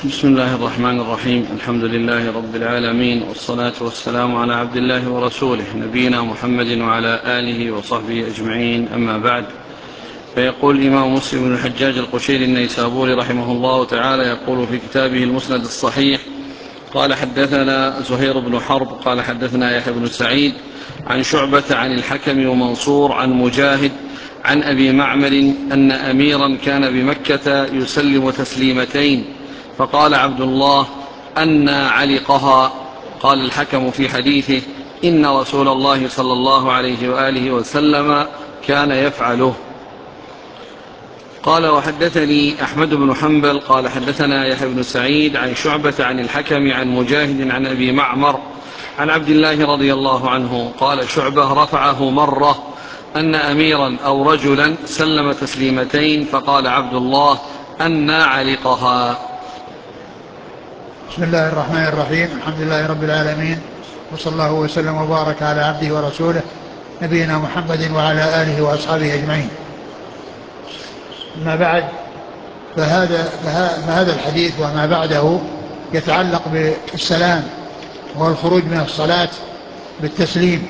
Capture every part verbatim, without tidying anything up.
بسم الله الرحمن الرحيم. الحمد لله رب العالمين، والصلاة والسلام على عبد الله ورسوله نبينا محمد وعلى آله وصحبه أجمعين، أما بعد. فيقول الإمام مسلم بن الحجاج القشيري النيسابوري رحمه الله تعالى، يقول في كتابه المسند الصحيح: قال حدثنا زهير بن حرب قال حدثنا يحيى بن سعيد عن شعبة عن الحكم ومنصور عن مجاهد عن أبي معمر أن أميرا كان بمكة يسلم تسليمتين، فقال عبد الله: أنى علقها؟ قال الحكم في حديثه: إن رسول الله صلى الله عليه وآله وسلم كان يفعله. قال: وحدثني أحمد بن حنبل قال حدثنا يحيى بن سعيد عن شعبة عن الحكم عن مجاهد عن أبي معمر عن عبد الله رضي الله عنه قال شعبة: رفعه مرة أن أميرا أو رجلا سلم تسليمتين، فقال عبد الله: أنى علقها؟ بسم الله الرحمن الرحيم. الحمد لله رب العالمين، وصلى الله وسلم وبارك على عبده ورسوله نبينا محمد وعلى آله وأصحابه أجمعين. ما بعد، فهذا, فهذا الحديث وما بعده يتعلق بالسلام والخروج من الصلاة بالتسليم.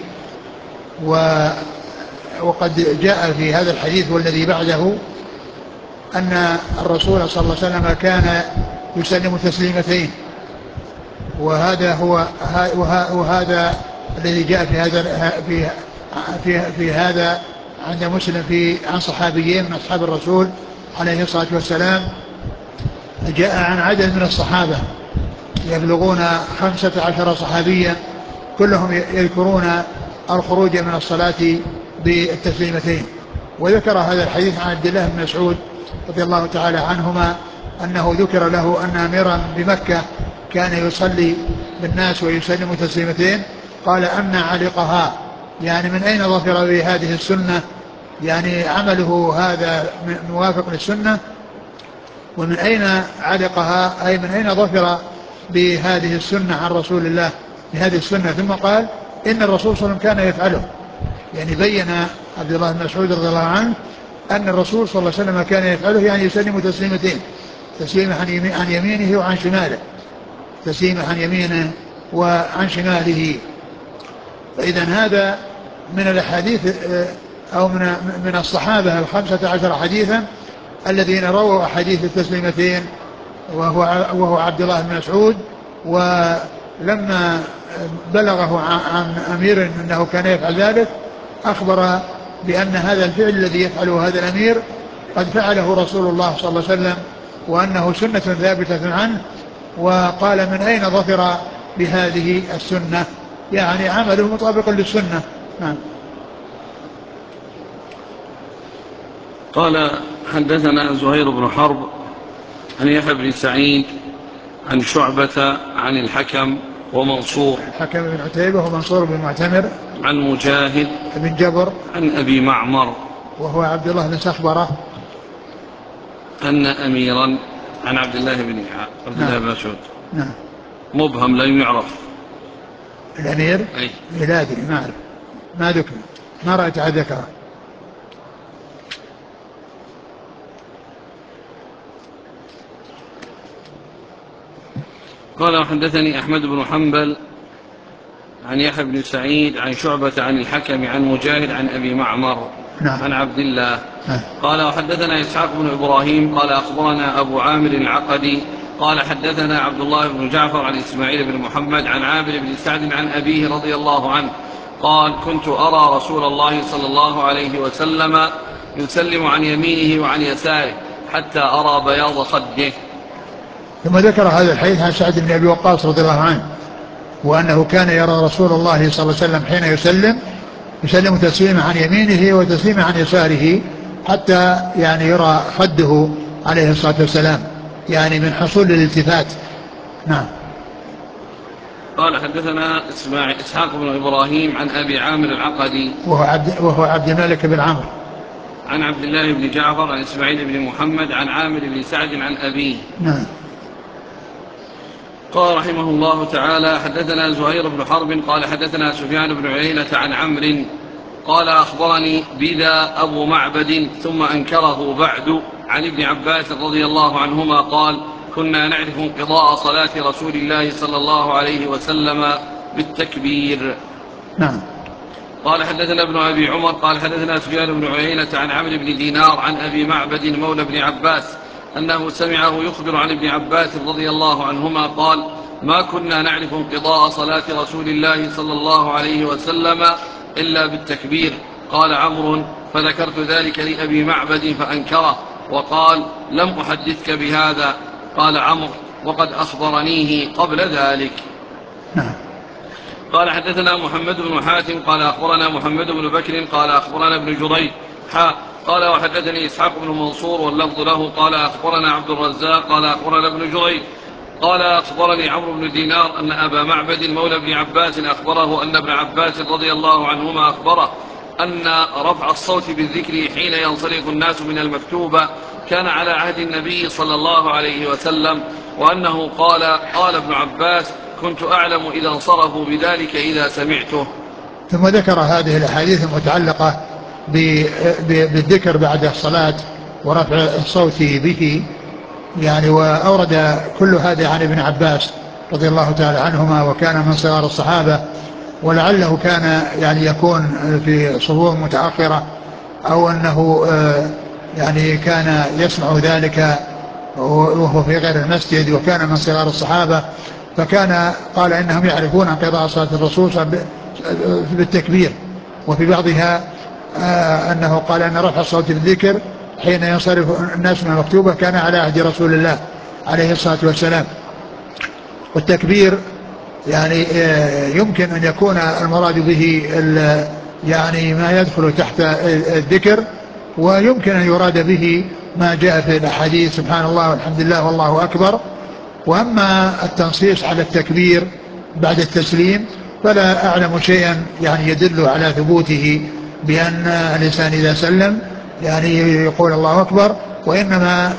وقد جاء في هذا الحديث والذي بعده أن الرسول صلى الله عليه وسلم كان يسلم تسليمتين، وهذا هو وهذا الذي جاء في هذا في في, في هذا عند مسلم في عن صحابيين من أصحاب الرسول عليه الصلاة والسلام. جاء عن عدد من الصحابة يبلغون خمسة عشر صحابيا، كلهم يذكرون الخروج من الصلاة بالتسليمتين. وذكر هذا الحديث عن عبد الله بن مسعود رضي الله تعالى عنهما أنه ذكر له أن أميرا بمكة كان يصلي بالناس ويسلم تسليمتين، قال: أن علقها؟ يعني من أين ظفر بهذه السنة؟ يعني عمله هذا موافق للسنة، ومن أين علقها؟ أي من أين ظفر بهذه السنة عن رسول الله بهذه السنة. ثم قال: إن الرسول صلى الله عليه وسلم كان يفعله، يعني بين عبد الله بن مسعود رضي الله عنه أن الرسول صلى الله عليه وسلم كان يفعله، يعني يسلم تسليمتين، تسليمة عن يمينه وعن شماله، تسليمة عن يمينه وعن شماله. فإذا هذا من الأحاديث أو من من الصحابة الخمسة عشر حديثا الذين رووا أحاديث التسليمتين، وهو وهو عبد الله بن مسعود. ولما بلغه عن أمير أنه كان يفعل ذلك، أخبر بأن هذا الفعل الذي يفعله هذا الأمير قد فعله رسول الله صلى الله عليه وسلم، وأنه سنة ثابتة عنه. وقال: من أين ظفر بهذه السنة؟ يعني عمله مطابق للسنة. نعم. قال: حدثنا زهير بن حرب عن يحيى بن سعيد عن شعبة عن الحكم ومنصور الحكم بن عتيبة ومنصور بن معتمر عن مجاهد بن جبر عن أبي معمر وهو عبد الله بن سخبرة أن أميرا عن عبد الله بن عبد الله بن مسعود. نعم. مبهم لم يعرف الأمير أي ميلادي ما أعرف، ما ذكر، ما رأيت أحد ذكره. قال: وحدثني أحمد بن حنبل عن يحيى بن سعيد عن شعبة عن الحكم عن مجاهد عن أبي معمر نعم. عن عبد الله. نعم. قال: وحدثنا إسحاق بن إبراهيم قال أخبرنا أبو عامر العقدي قال حدثنا عبد الله بن جعفر عن إسماعيل بن محمد عن عامر بن سعد عن أبيه رضي الله عنه قال: كنت أرى رسول الله صلى الله عليه وسلم يسلم عن يمينه وعن يساره حتى أرى بياض خده. ثم ذكر هذا الحديث عن سعد بن أبي وقاص رضي الله عنه، وأنه كان يرى رسول الله صلى الله عليه وسلم حين يسلم يسلم تسليما عن يمينه وتسليما عن يساره حتى يعني يرى خده عليه الصلاة والسلام، يعني من حصول الالتفات. نعم. قال: حدثنا إسحاق بن إبراهيم عن أبي عامر العقدي وهو عبد, وهو عبد الملك بن عمرو عن عبد الله بن جعفر عن إسماعيل بن محمد عن عامر بن سعد عن أبيه. نعم. قال رحمه الله تعالى: حدثنا زهير بن حرب قال حدثنا سفيان بن عيينة عن عمرو قال: أخبرني بذا أبو معبد ثم أنكره بعد عن ابن عباس رضي الله عنهما قال: كنا نعرف انقضاء صلاة رسول الله صلى الله عليه وسلم بالتكبير. نعم. قال حدثنا ابن أبي عمر قال حدثنا سفيان بن عيينة عن عمرو بن دينار عن أبي معبد مولى بن عباس أنه سمعه يخبر عن ابن عباس رضي الله عنهما قال: ما كنا نعرف انقضاء صلاة رسول الله صلى الله عليه وسلم إلا بالتكبير. قال عمرو: فذكرت ذلك لأبي معبد فأنكره وقال: لم أحدثك بهذا. قال عمرو: وقد أخبرنيه قبل ذلك. نعم. قال حدثنا محمد بن حاتم قال أخبرنا محمد بن بكر قال أخبرنا ابن جريج حا قال وحدثني إسحاق بن منصور واللفظ له قال أخبرنا عبد الرزاق قال أخبرنا ابن جريج قال أخبرني عمرو بن دينار أن أبا معبد مولى ابن عباس أخبره أن ابن عباس رضي الله عنهما أخبره أن رفع الصوت بالذكر حين ينصرف الناس من المكتوبة كان على عهد النبي صلى الله عليه وسلم، وأنه قال: قال ابن عباس: كنت أعلم إذا انصرفوا بذلك إذا سمعته. ثم ذكر هذه الأحاديث المتعلقة بالذكر بعد الصلاة ورفع الصوت به، يعني وأورد كل هذا عن ابن عباس رضي الله تعالى عنهما، وكان من صغار الصحابة، ولعله كان يعني يكون في صفوف متأخرة، أو أنه يعني كان يسمع ذلك وهو في غير المسجد، وكان من صغار الصحابة، فكان قال إنهم يعرفون انقضاء صلاة الرسول بالتكبير. وفي بعضها أنه قال أن رفع الصوت بالذكر حين ينصرف الناس من المكتوبة كان على عهد رسول الله عليه الصلاة والسلام. والتكبير يعني يمكن أن يكون المراد به يعني ما يدخل تحت الذكر، ويمكن أن يراد به ما جاء في الأحاديث سبحان الله والحمد لله والله أكبر. وأما التنصيص على التكبير بعد التسليم فلا أعلم شيئا يعني يدل على ثبوته بأن الإنسان إذا سلم يعني يقول الله أكبر، وإنما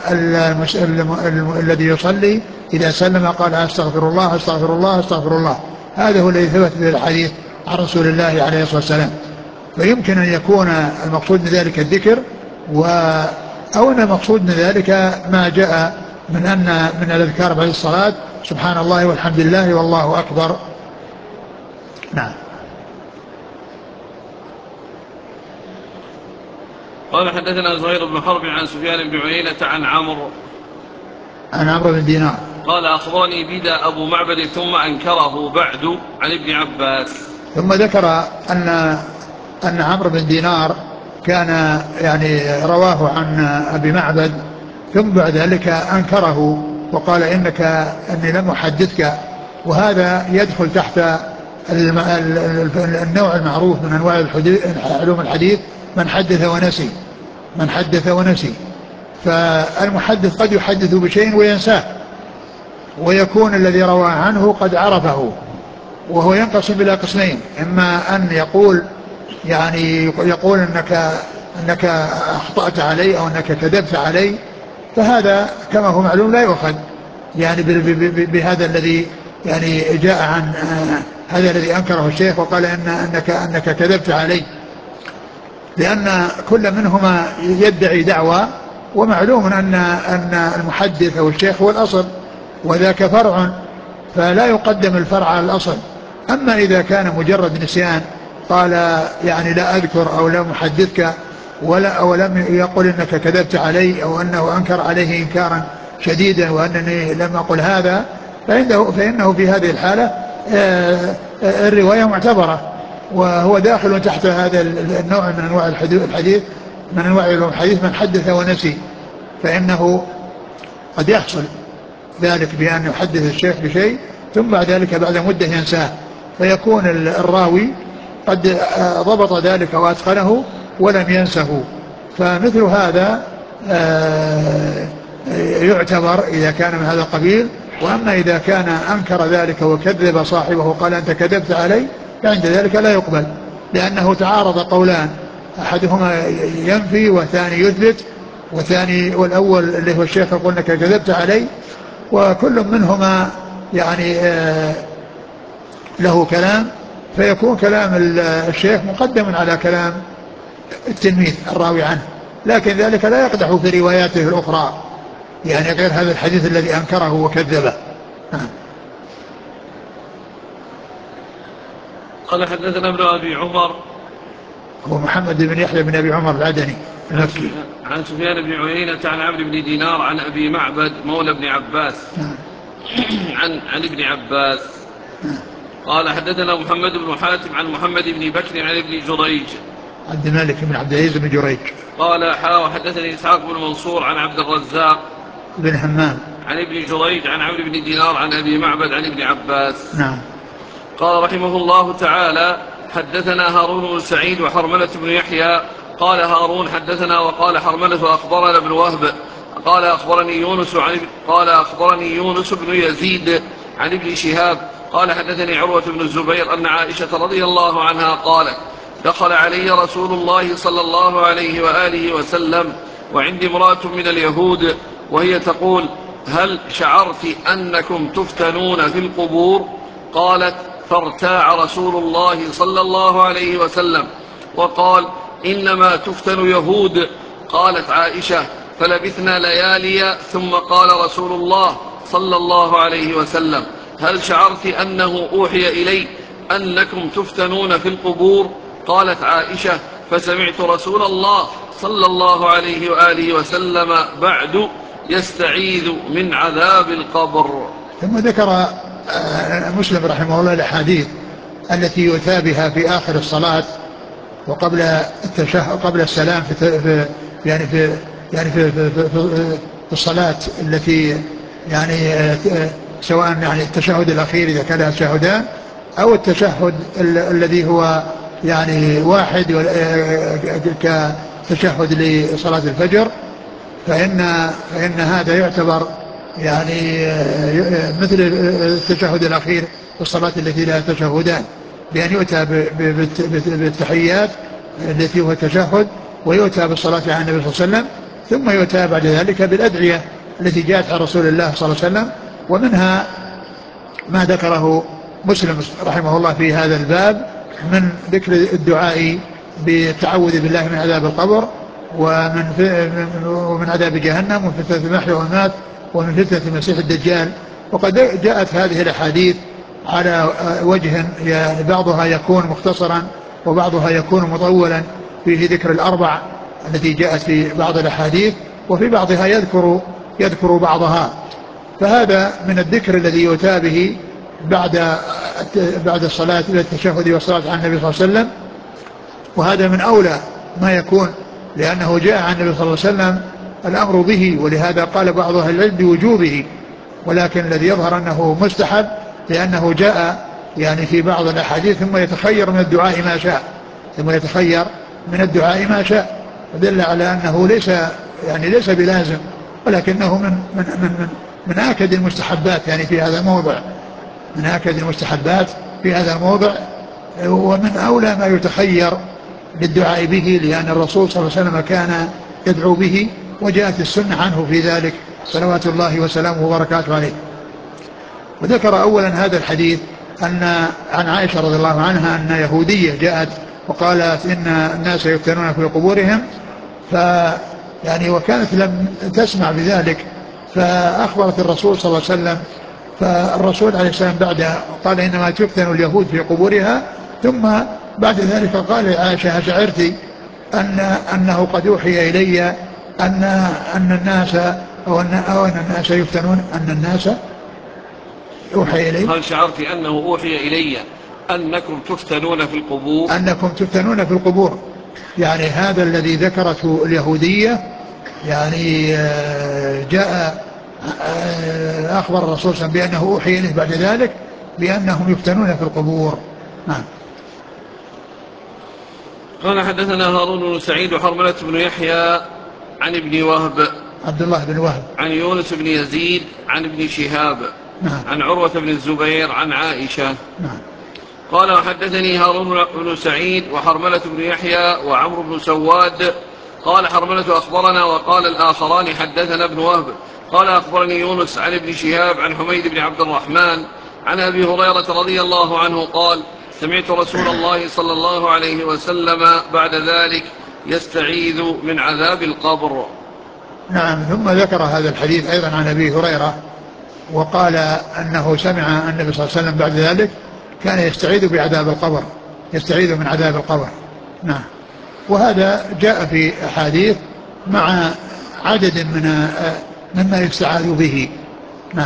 الذي يصلي إذا سلم قال أستغفر الله أستغفر الله أستغفر الله. هذا هو الذي ثبت في الحديث عن رسول الله عليه الصلاة والسلام. فيمكن أن يكون المقصود من ذلك الذكر، و أو أن المقصود من ذلك ما جاء من أن من الأذكار بعد الصلاة سبحان الله والحمد لله والله أكبر. نعم. قال حدثنا زهير بن حرب عن سفيان بن عيينة عن عمرو عن عمرو بن دينار قال أخبرني بدا أبو معبد ثم أنكره بعد عن ابن عباس. ثم ذكر أن أن عمرو بن دينار كان يعني رواه عن أبي معبد، ثم بعد ذلك أنكره وقال إنك أني لم أحدثك. وهذا يدخل تحت النوع المعروف من أنواع علوم الحديث من حدث ونسي من حدث ونسي فالمحدث قد يحدث بشيء وينساه، ويكون الذي روى عنه قد عرفه، وهو ينقسم إلى قسمين: إما أن يقول يعني يقول أنك أنك أخطأت علي أو أنك كذبت علي، فهذا كما هو معلوم لا يؤخذ يعني بهذا الذي يعني جاء عن هذا الذي أنكره الشيخ وقال إن أنك أنك كذبت علي، لأن كل منهما يدعي دعوة، ومعلوم أن أن المحدث أو الشيخ هو الأصل وذاك فرع، فلا يقدم الفرع على الأصل. أما إذا كان مجرد نسيان قال يعني لا أذكر أو لا محدثك ولا أو لم يقل إنك كذبت علي أو أنه أنكر عليه إنكارا شديدا وأنني لم أقل هذا، فإنه, فإنه في هذه الحالة الرواية معتبرة، وهو داخل تحت هذا النوع من أنواع الحديث من أنواع الحديث من حدث ونسي. فإنه قد يحصل ذلك بأن يحدث الشيخ بشيء ثم بعد ذلك بعد مدة ينساه، فيكون الراوي قد ضبط ذلك وأتقنه ولم ينسه. فمثل هذا يعتبر إذا كان من هذا القبيل. وأما إذا كان أنكر ذلك وكذب صاحبه وقال أنت كذبت علي، فعند ذلك لا يقبل، لأنه تعارض قولان: أحدهما ينفي والثاني يثبت، والثاني والأول اللي هو الشيخ يقول أنك كذبت علي، وكل منهما يعني له كلام، فيكون كلام الشيخ مقدم على كلام التلميذ الراوي عنه، لكن ذلك لا يقدح في رواياته الأخرى، يعني غير هذا الحديث الذي أنكره وكذبه. قال حدثنا ابن أبي عمر هو محمد بن يحيى بن أبي عمر العدني المكي عن سفيان بن عيينة عن عمرو بن دينار عن أبي معبد مولى بن عباس عن عن ابن عباس قال حدثنا محمد بن حاتم عن محمد بن بكر عن ابن جريج عبد الملك بن عبد العزيز بن جريج قال حا وحدثني إسحاق بن منصور عن عبد الرزاق بن همام عن ابن جريج عن عمرو بن دينار عن أبي معبد عن ابن عباس. نعم. قال رحمه الله تعالى حدثنا هارون بن سعيد وحرملة بن يحيى قال هارون حدثنا وقال حرملة أخبرنا ابن وهب قال أخبرني يونس عن قال أخبرني يونس بن يزيد عن ابن شهاب قال حدثني عروة بن الزبير أن عائشة رضي الله عنها قالت دخل علي رسول الله صلى الله عليه وآله وسلم وعندي امرأة من اليهود وهي تقول هل شعرت أنكم تفتنون في القبور؟ قالت فارتاع رسول الله صلى الله عليه وسلم وقال إنما تفتن يهود. قالت عائشة فلبثنا ليالي ثم قال رسول الله صلى الله عليه وسلم هل شعرت أنه أوحي إلي أنكم تفتنون في القبور؟ قالت عائشة فسمعت رسول الله صلى الله عليه وآله وسلم بعد يستعيذ من عذاب القبر. ثم ذكر مسلم رحمه الله الأحاديث التي يؤتى بها في آخر الصلاة وقبل التشهد قبل السلام في يعني في يعني في, في, في, في الصلاة التي يعني سواء يعني التشهد الأخير إذا كان تشهدان أو التشهد الذي هو يعني واحد كتشهد لصلاة الفجر، فإن فإن هذا يعتبر يعني مثل التشهد الأخير في الصلاة التي لها تشهدان، بأن يؤتى بالتحيات التي هو التشهد ويؤتى بالصلاة على النبي صلى الله عليه وسلم، ثم يؤتى بعد ذلك بالأدعية التي جاءت عن رسول الله صلى الله عليه وسلم. ومنها ما ذكره مسلم رحمه الله في هذا الباب من ذكر الدعاء بالتعوذ بالله من عذاب القبر ومن ومن عذاب جهنم ومن فتنة المحيا والممات ومن فتنة المسيح الدجال. وقد جاءت هذه الأحاديث على وجه يعني بعضها يكون مختصرا وبعضها يكون مطولا فيه ذكر الأربع التي جاءت في بعض الأحاديث، وفي بعضها يذكر يذكر بعضها. فهذا من الذكر الذي يؤتى به بعد بعد الصلاة إلى التشهد والصلاة على النبي صلى الله عليه وسلم، وهذا من أولى ما يكون لأنه جاء عن النبي صلى الله عليه وسلم الأمر به، ولهذا قال بعض أهل العلم بوجوبه، ولكن الذي يظهر أنه مستحب لأنه جاء يعني في بعض الأحاديث ثم يتخير من الدعاء ما شاء ثم يتخير من الدعاء ما شاء فدل على أنه ليس يعني ليس بلازم، ولكنه من من من من آكد المستحبات يعني في هذا الموضع من آكد المستحبات في هذا الموضع ومن أولى ما يتخير بالدعاء به، لأن الرسول صلى الله عليه وسلم كان يدعو به وجاءت السنة عنه في ذلك صلوات الله وسلامه وبركاته عليه. وذكر أولا هذا الحديث أن عن عائشة رضي الله عنها أن يهودية جاءت وقالت إن الناس يفتنون في قبورهم، ف يعني وكانت لم تسمع بذلك فأخبرت الرسول صلى الله عليه وسلم، فالرسول عليه السلام بعد قال إنما تفتن اليهود في قبورها، ثم بعد ذلك قال عائشة هل شعرت أن أنه قد أوحي إلي أن أن الناس أو أن أو أن الناس يفتنون أن الناس أوحي إلي هل شعرت أنه أوحي إلي أنكم تفتنون في القبور أنكم تفتنون في القبور يعني هذا الذي ذكرته اليهودية يعني جاء أخبر الرسول صلى الله عليه وسلم بأنه أوحي إليه بعد ذلك بأنهم يفتنون في القبور. نعم. قال حدثنا هارون بن سعيد وحرملة بن يحيى عن ابن وهب عبد الله بن وهب عن يونس بن يزيد عن ابن شهاب نعم. عن عروة بن الزبير عن عائشة. نعم. قال وحدثني هارون بن سعيد وحرملة بن يحيى وعمرو بن سواد قال حرملة أخبرنا وقال الآخران حدثنا ابن وهب قال أخبرني يونس عن ابن شهاب عن حميد بن عبد الرحمن عن أبي هريرة رضي الله عنه قال سمعت رسول الله صلى الله عليه وسلم بعد ذلك يستعيذ من عذاب القبر. نعم. ثم ذكر هذا الحديث أيضا عن أبي هريرة وقال أنه سمع النبي صلى الله عليه وسلم بعد ذلك كان يستعيذ بعذاب القبر، يستعيذ من عذاب القبر. نعم. وهذا جاء في أحاديث مع عدد من مما يستعاذ به. نعم.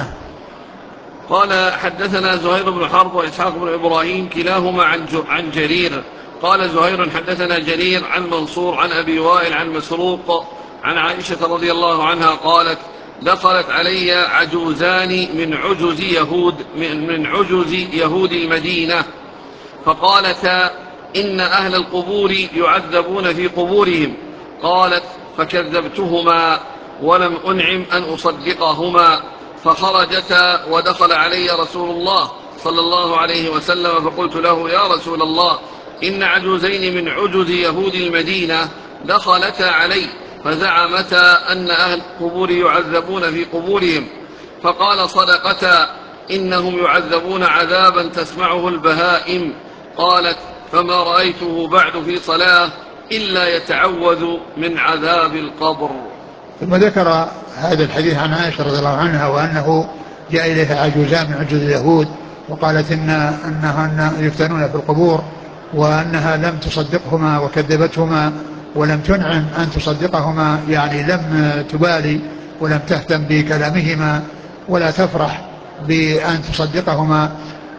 قال حدثنا زهير بن حرب وإسحاق بن إبراهيم كلاهما عن عن جرير. قال زهير حدثنا جرير عن منصور عن أبي وائل عن مسروق عن عائشة رضي الله عنها قالت دخلت علي عجوزان من عجز يهود من, من عجز يهود المدينة فقالتا إن أهل القبور يعذبون في قبورهم. قالت فكذبتهما ولم أنعم أن أصدقهما فخرجتا ودخل علي رسول الله صلى الله عليه وسلم فقلت له يا رسول الله إن عجوزين من عجز يهود المدينة دخلتا علي فزعمتا أن أهل القبور يعذبون في قبورهم فقال صدقتا إنهم يعذبون عذابا تسمعه البهائم. قالت فما رأيته بعد في صلاة إلا يتعوذ من عذاب القبر. ثم ذكر هذا الحديث عن عائشة رضي الله عنها وأنه جاء إليها عجوزان من عجوز اليهود وقالت إن أنها يفتنون في القبور وأنها لم تصدقهما وكذبتهما ولم تنعم أن تصدقهما، يعني لم تبالي ولم تهتم بكلامهما ولا تفرح بأن تصدقهما.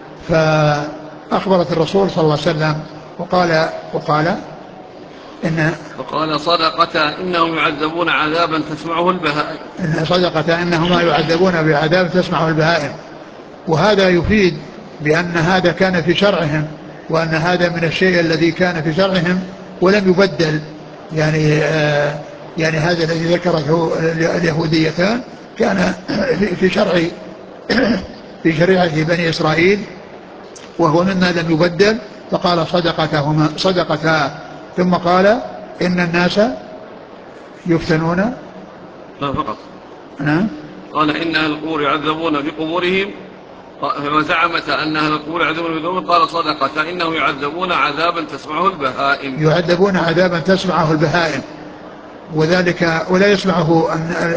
فأخبرت الرسول صلى الله عليه وسلم وقال وقال إن وقال صدقتا إنهم يعذبون عذابا تسمعه البهائم. إن صدقتا إنهما يعذبون بعذاب تسمعه البهائم. وهذا يفيد بأن هذا كان في شرعهم وأن هذا من الشيء الذي كان في شرعهم ولم يبدل، يعني آه يعني هذا الذي ذكرته اليهوديتان كان في شرع في شريعة بني إسرائيل وهو مما لم يبدل. فقال صدقتهما صدقتا ثم قال إن الناس يفتنون. لا فقط. نعم. قال إن أهل القبور يعذبون في قبورهم فزعمت أن أهل القبور يعذبون في قبورهم قال صدقتا إنهم يعذبون عذابا تسمعه البهائم. يعذبون عذابا تسمعه البهائم وذلك ولا يسمعه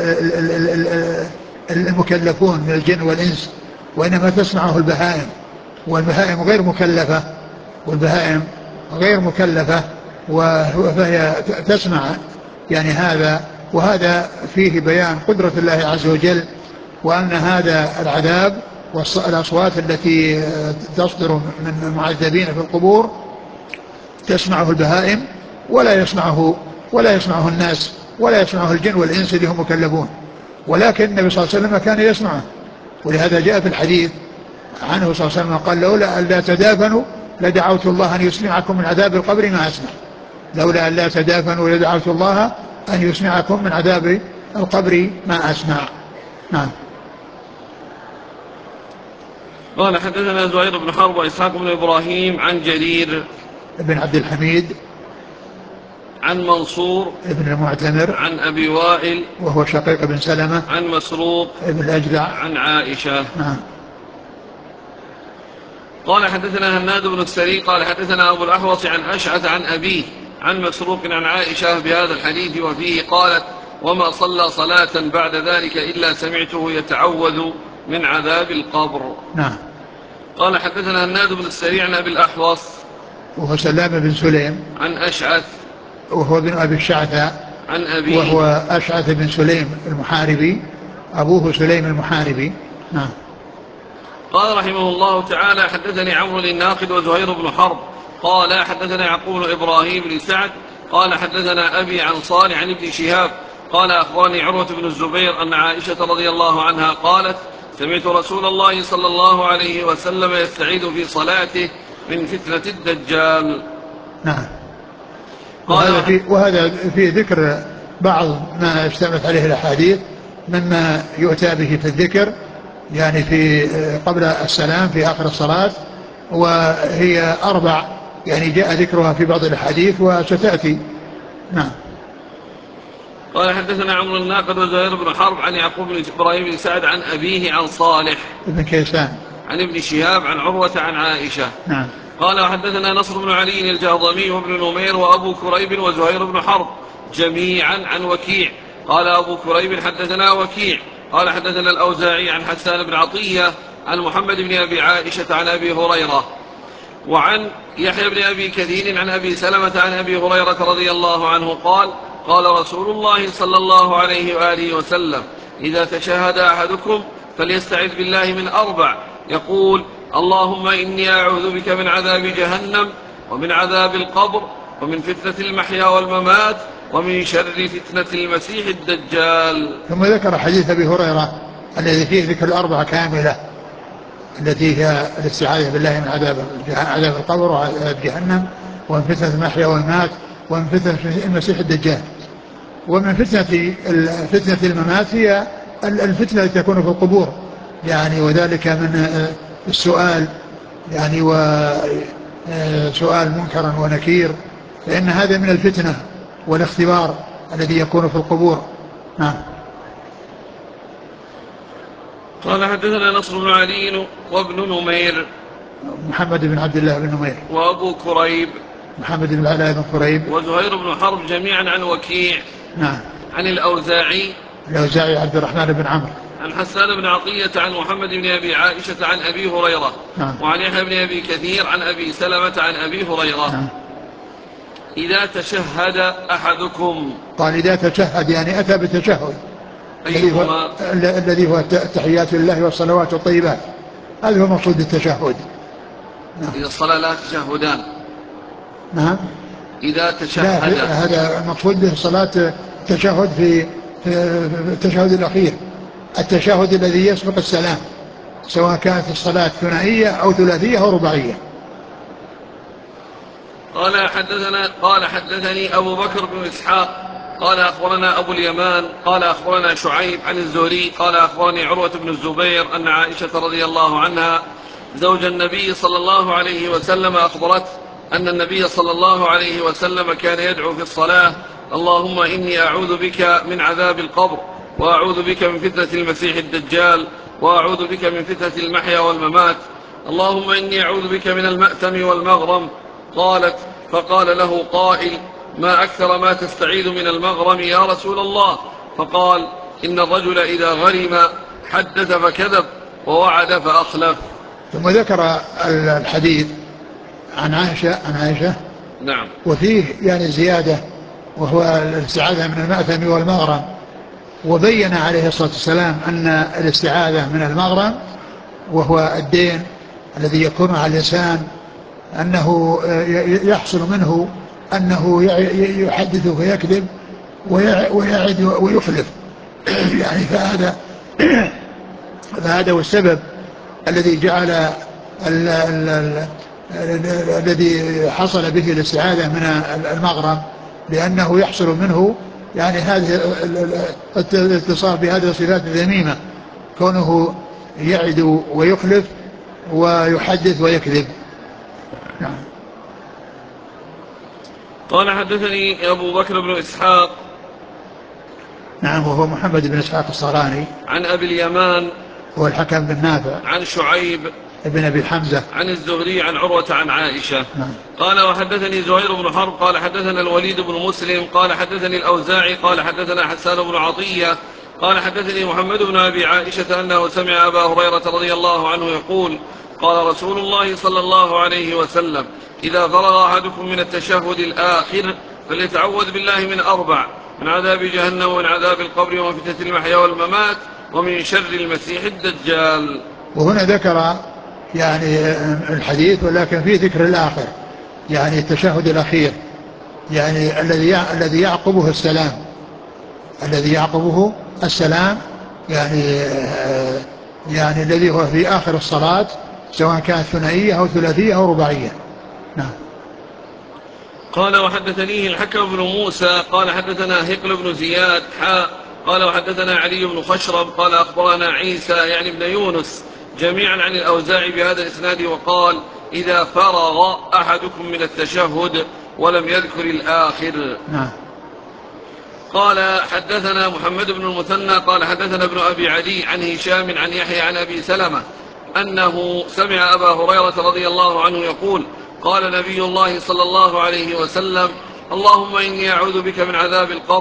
المكلفون من الجن والإنس وإنما تسمعه البهائم، والبهائم غير مكلفة والبهائم غير مكلفة وهي تسمع يعني هذا. وهذا فيه بيان قدرة الله عز وجل وأن هذا العذاب والأصوات التي تصدر من المعذبين في القبور تسمعه البهائم ولا يسمعه ولا يسمعه الناس ولا يسمعه الجن والإنس اللي هم مكلفون، ولكن النبي صلى الله عليه وسلم كان يسمعه. ولهذا جاء في الحديث عنه صلى الله عليه وسلم قال لولا أن لا تدافنوا لدعوت الله أن يسمعكم من عذاب القبر ما أسمع. لولا أن لا تدافنوا لدعوت الله أن يسمعكم من عذاب القبر ما أسمع. نعم. قال حدثنا زهير بن حرب وإسحاق بن إبراهيم عن جرير بن عبد الحميد عن منصور ابن المعتمر عن أبي وائل وهو شقيق بن سلمة عن مسروق ابن الأجدع عن عائشة. نعم. قال حدثنا هناد بن السري قال حدثنا أبو الأحوص عن أشعث عن أبيه عن مسروق عن عائشة بهذا الحديث وفيه قالت وما صلى صلاة بعد ذلك إلا سمعته يتعوذ من عذاب القبر. نعم. قال حدثنا هناد بن السري عن أبي الأحوص وهو سلام بن سليم عن أشعث وهو ابن أبي الشعثة عن أبيه وهو أشعث بن سليم المحاربي أبوه سليم المحاربي. نعم. قال رحمه الله تعالى حدثني عمرو الناقد وزهير بن حرب قال حدثنا يعقوب بن إبراهيم بن سعد قال حدثنا أبي عن صالح عن ابن شهاب قال أخبرني عروة بن الزبير أن عائشة رضي الله عنها قالت سمعت رسول الله صلى الله عليه وسلم يستعيذ في صلاته من فتنة الدجال. نعم. وهذا في, وهذا في ذكر بعض ما اشتملت عليه الأحاديث مما يؤتى به في الذكر يعني في قبل السلام في آخر الصلاة، وهي أربع يعني جاء ذكرها في بعض الأحاديث وستأتي. نعم. قال حدثنا عمرو الناقد وزهير بن حرب عن يعقوب بن إبراهيم بن سعد عن أبيه عن صالح ابن كيسان عن ابن شهاب عن عروة عن عائشة. نعم. قال وحدثنا نصر بن علي الجهضمي وابن نمير وأبو كريب وزهير بن حرب جميعا عن وكيع قال أبو كريب حدثنا وكيع قال حدثنا الأوزاعي عن حسان بن عطية عن محمد بن أبي عائشة عن أبي هريرة وعن يحيى بن أبي كثير عن أبي سلمة عن أبي هريرة رضي الله عنه قال قال رسول الله صلى الله عليه وآله وسلم إذا تشهد أحدكم فليستعذ بالله من أربع يقول اللهم إني أعوذ بك من عذاب جهنم ومن عذاب القبر ومن فتنة المحيا والممات ومن شر فتنة المسيح الدجال. ثم ذكر حديث أبي هريرة الذي فيه ذكر الأربعة كاملة التي هي الاستعاذة بالله من عذاب عذاب القبر وعذاب جهنم ومن فتنة المحيا والممات ومن فتنة المسيح الدجال. ومن فتنة فتنة الممات هي الفتنة التي تكون في القبور يعني وذلك من السؤال يعني وسؤال منكر ونكير فإن هذا من الفتنة والاختبار الذي يكون في القبور. نعم. قال حدثنا نصر بن علي وابن نمير محمد بن عبد الله بن نمير وأبو كريب محمد بن علاء بن كريب وزهير بن حرب جميعا عن وكيع نعم عن الأوزاعي الأوزاعي عبد الرحمن بن عمرو عن حسان بن عطية عن محمد بن أبي عائشة عن أبي هريرة نعم. وعن يحيى بن أبي كثير عن أبي سلمة عن أبي هريرة نعم. إذا تشهد أحدكم قال إذا تشهد يعني أتى بالتشهد أيهما الذي هو التحيات لله والصلوات والطيبات هذا هو مقصود التشهد. نعم. إذا الصلاة لا تشهدان. نعم. إذا تشهد هذا المقصود به صلاة التشهد في التشهد الأخير التشهد الذي يسبق السلام سواء كانت الصلاة ثنائية أو ثلاثية أو رباعية. قال حدثنا قال حدثني أبو بكر بن إسحاق قال أخبرنا أبو اليمان قال أخبرنا شعيب عن الزهري قال أخبرني عروة بن الزبير أن عائشة رضي الله عنها زوج النبي صلى الله عليه وسلم أخبرت أن النبي صلى الله عليه وسلم كان يدعو في الصلاة اللهم إني أعوذ بك من عذاب القبر وأعوذ بك من فتنة المسيح الدجال وأعوذ بك من فتنة المحيا والممات اللهم إني أعوذ بك من المأثم والمغرم. قالت فقال له قائل ما أكثر ما تستعيذ من المغرم يا رسول الله؟ فقال إن الرجل إذا غرم حدث فكذب ووعد فأخلف. ثم ذكر الحديث عن عائشة عن عائشة نعم وفيه يعني زيادة وهو الاستعاذة من المأثم والمغرم وبين عليه الصلاة والسلام أن الاستعاذة من المغرم وهو الدين الذي يكون على الإنسان أنه يحصل منه أنه يحدث ويكذب ويعد ويخلف يعني فهذا فهذا هو السبب الذي جعل ال ال ال الذي حصل به الاستعاذة من المغرم لأنه يحصل منه يعني هذه الاتصاف بهذه الصفات الذميمة كونه يعد ويخلف ويحدث ويكذب. نعم. قال حدثني أبو بكر بن إسحاق نعم وهو محمد بن إسحاق الصراني عن أبي اليمان هو الحكم بن نافع عن شعيب ابن أبي حمزة عن الزهري عن عروة عن عائشة. نعم. قال وحدثني زهير بن حرب قال حدثنا الوليد بن مسلم قال حدثني الأوزاعي قال حدثنا حسان بن عطية قال حدثني محمد بن أبي عائشة أنه سمع أبا هريرة رضي الله عنه يقول قال رسول الله صلى الله عليه وسلم إذا فرغ أحدكم من التشهد الآخر فليتعوذ بالله من أربع من عذاب جهنم ومن عذاب القبر ومن فتنة المحيا والممات ومن شر المسيح الدجال. وهنا ذكر يعني الحديث ولكن فيه ذكر الآخر يعني التشهد الأخير يعني الذي الذي يعقبه السلام الذي يعقبه السلام يعني يعني الذي هو في آخر الصلاة سواء كانت ثنائية أو ثلاثية أو رباعية. نعم. قال وحدثنيه الحكم بن موسى قال حدثنا هقل بن زياد حاء قال وحدثنا علي بن خشرب قال أخبرنا عيسى يعني ابن يونس جميعا عن الأوزاعي بهذا الإسناد وقال إذا فرغ أحدكم من التشهد ولم يذكر الآخر. نعم. قال حدثنا محمد بن المثنى قال حدثنا ابن أبي عدي عن هشام عن يحيى عن أبي سلمة أنه سمع أبا هريرة رضي الله عنه يقول قال نبي الله صلى الله عليه وسلم اللهم إني أعوذ بك من عذاب القبر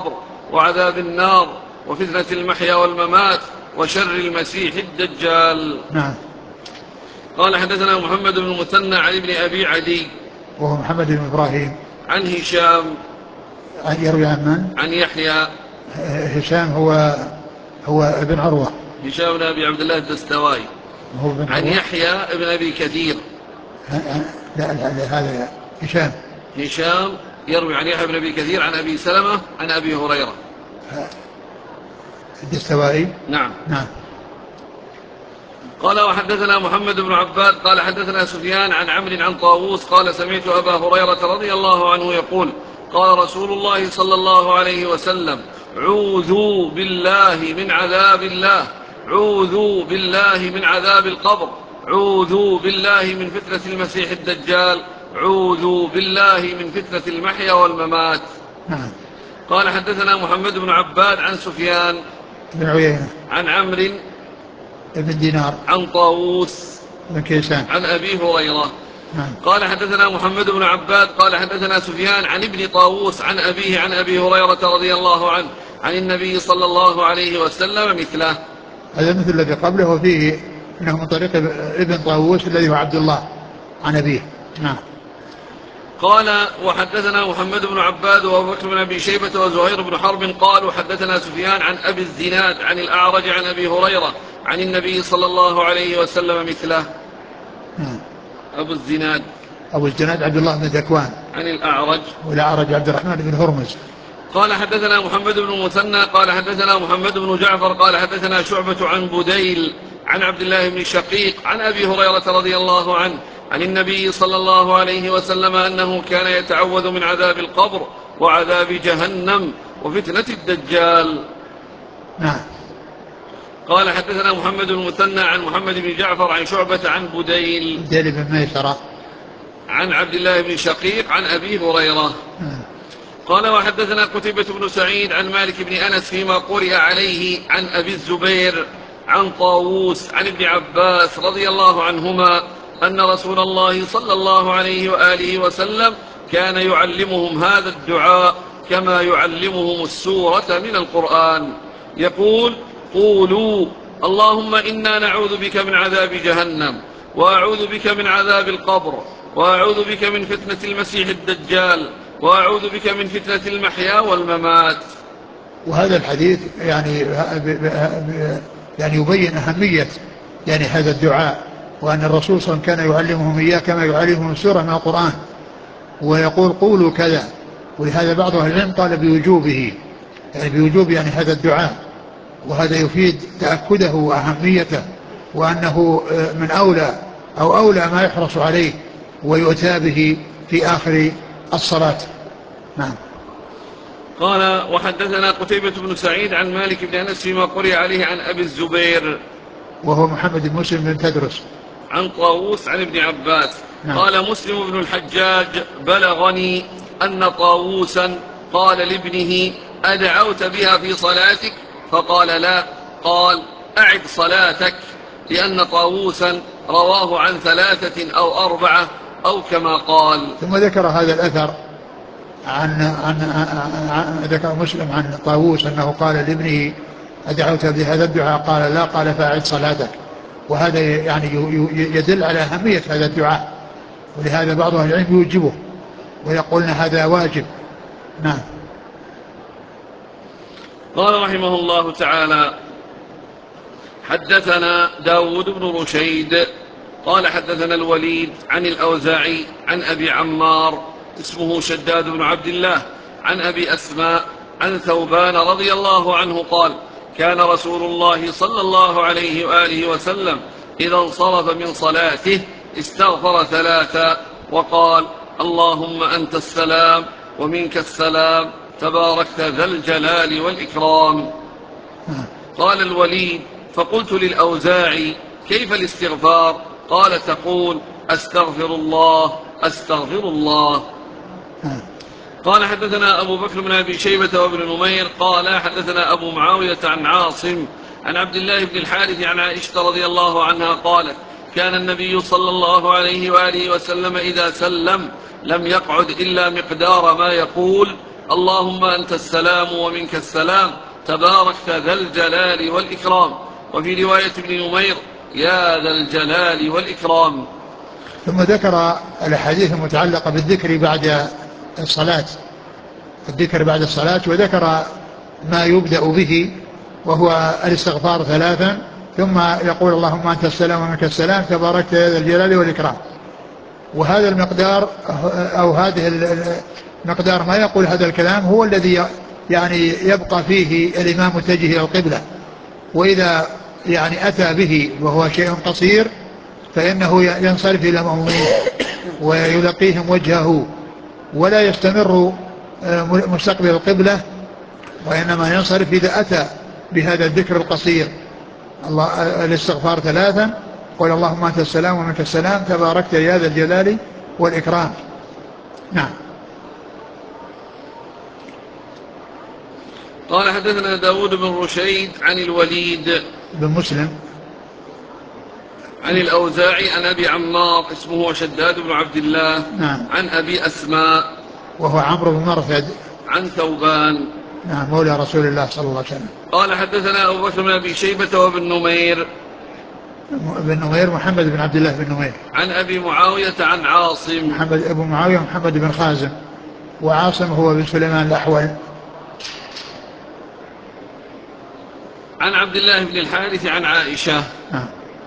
وعذاب النار وفتنة المحيا والممات وشر المسيح الدجال. نعم. قال حدثنا محمد بن المثنى عن ابن أبي عدي وهو محمد بن إبراهيم عن هشام يروي عن من؟ عن يحيى. هشام هو هو ابن عروة. هشام بن أبي عبد الله الدستوائي. هو ابن عن عروة. يحيى ابن أبي كثير. لا لا هذا هشام. هشام يروي عن يحيى بن أبي كثير عن أبي سلمة عن أبي هريرة. الدستوائي. نعم. نعم. قال وحدثنا محمد بن عباد قال حدثنا سفيان عن عمرو عن طاووس قال سمعت أبا هريرة رضي الله عنه يقول قال رسول الله صلى الله عليه وسلم عوذوا بالله من عذاب الله، عوذوا بالله من عذاب القبر، عوذوا بالله من فتنة المسيح الدجال، عوذوا بالله من فتنة المحيا والممات. نعم. قال حدثنا محمد بن عباد عن سفيان بن عيينة عن عمرو ابن دينار عن طاووس بن كيسان عن أبي هريرة. نعم. قال حدثنا محمد بن عباد قال حدثنا سفيان عن ابن طاووس عن أبيه عن أبي هريرة رضي الله عنه عن النبي صلى الله عليه وسلم مثله. هذا مثل الذي قبله وفيه انه من طريق ابن طاووس الذي هو عبد الله عن أبيه. نعم. قال وحدثنا محمد بن عباد وابو بكر بن ابي شيبه وزهير بن حرب قالوا حدثنا سفيان عن ابي الزناد عن الاعرج عن ابي هريره عن النبي صلى الله عليه وسلم مثله. نعم. ابو الزناد ابو الزناد عبد الله بن ذكوان عن الاعرج والاعرج عبد الرحمن بن هرمز. قال حدثنا محمد بن المثنى قال حدثنا محمد بن جعفر قال حدثنا شعبة عن بديل عن عبد الله بن شقيق عن أبي هريرة رضي الله عنه عن النبي صلى الله عليه وسلم أنه كان يتعوذ من عذاب القبر وعذاب جهنم وفتنة الدجال. نعم. قال حدثنا محمد بن المثنى عن محمد بن جعفر عن شعبة عن بديل بديل بن ميسرة عن عبد الله بن شقيق عن أبي هريرة. نعم. قال وحدثنا قتيبة بن سعيد عن مالك بن أنس فيما قرئ عليه عن أبي الزبير عن طاووس عن ابن عباس رضي الله عنهما أن رسول الله صلى الله عليه وآله وسلم كان يعلمهم هذا الدعاء كما يعلمهم السورة من القرآن، يقول قولوا اللهم إنا نعوذ بك من عذاب جهنم وأعوذ بك من عذاب القبر وأعوذ بك من فتنة المسيح الدجال وأعوذ بك من فتنة المحيا والممات. وهذا الحديث يعني يعني يبين أهمية يعني هذا الدعاء، وأن الرسول صلى الله عليه وسلم كان يعلمهم إياه كما يعلمهم سورة من القرآن، ويقول قولوا كذا. ولهذا بعض أهل العلم قال بوجوبه، يعني بوجوب يعني هذا الدعاء، وهذا يفيد تأكده وأهميته، وأنه من أولى أو أولى ما يحرص عليه ويؤتى به في آخر الصلاة. نعم. قال وحدثنا قتيبة بن سعيد عن مالك بن أنس فيما قرئ عليه عن أبي الزبير وهو محمد بن مسلم بن تدرس عن طاووس عن ابن عباس. نعم. قال مسلم بن الحجاج بلغني أن طاووسا قال لابنه أدعوت بها في صلاتك؟ فقال لا. قال أعد صلاتك، لأن طاووسا رواه عن ثلاثة أو أربعة أو كما قال. ثم ذكر هذا الأثر عن, عن, عن, عن ذكر مسلم عن طاووس أنه قال لابنه أدعوت بهذا الدعاء؟ قال لا. قال فأعد صلاتك. وهذا يعني يدل على أهمية هذا الدعاء، ولهذا بعض أهل العلم يوجبه ويقولون هذا واجب. نعم. قال رحمه الله تعالى حدثنا داود بن رشيد قال حدثنا الوليد عن الأوزاعي عن أبي عمار اسمه شداد بن عبد الله عن أبي أسماء عن ثوبان رضي الله عنه قال كان رسول الله صلى الله عليه وآله وسلم إذا انصرف من صلاته استغفر ثلاثا وقال اللهم أنت السلام ومنك السلام تباركت ذا الجلال والإكرام. قال الوليد فقلت للأوزاعي كيف الاستغفار؟ قال تقول أستغفر الله أستغفر الله. قال حدثنا أبو بكر بن أبي شيبة وابن نمير قال حدثنا أبو معاوية عن عاصم عن عبد الله بن الحارث عن عائشة رضي الله عنها قالت كان النبي صلى الله عليه وآله وسلم إذا سلم لم يقعد إلا مقدار ما يقول اللهم أنت السلام ومنك السلام تباركت ذا الجلال والإكرام. وفي رواية ابن نمير يا ذا الجلال والإكرام. ثم ذكر الأحاديث المتعلقة بالذكر بعد الصلاة، الذكر بعد الصلاة، وذكر ما يبدأ به وهو الاستغفار ثلاثا، ثم يقول اللهم أنت السلام ومنك السلام تباركت ذا الجلال والإكرام. وهذا المقدار أو هذه المقدار ما يقول هذا الكلام هو الذي يعني يبقى فيه الإمام متجه إلى القبلة، وإذا يعني أتى به وهو شيء قصير فإنه ينصرف إلى المأمومين ويلقيهم وجهه ولا يستمر مستقبل القبلة، وإنما ينصرف إذا أتى بهذا الذكر القصير. الله الاستغفار ثلاثا، قل اللهم أنت السلام ومنك السلام تباركت يا ذا الجلال والإكرام. نعم. قال حدثنا داود بن رشيد عن الوليد بن مسلم عن الأوزاعي عن أبي عمار اسمه شداد بن عبد الله. نعم. عن أبي أسماء وهو عمرو بن مرثد عن ثوبان نعم مولى رسول الله صلى الله عليه وسلم. قال حدثنا أبو بكر بن أبي شيبة وابن نمير بن نمير محمد بن عبد الله بن نمير عن أبي معاوية عن عاصم محمد أبو معاوية محمد بن خازم، وعاصم هو بن سليمان الأحول عن عبد الله بن الحارث عن عائشة. نعم.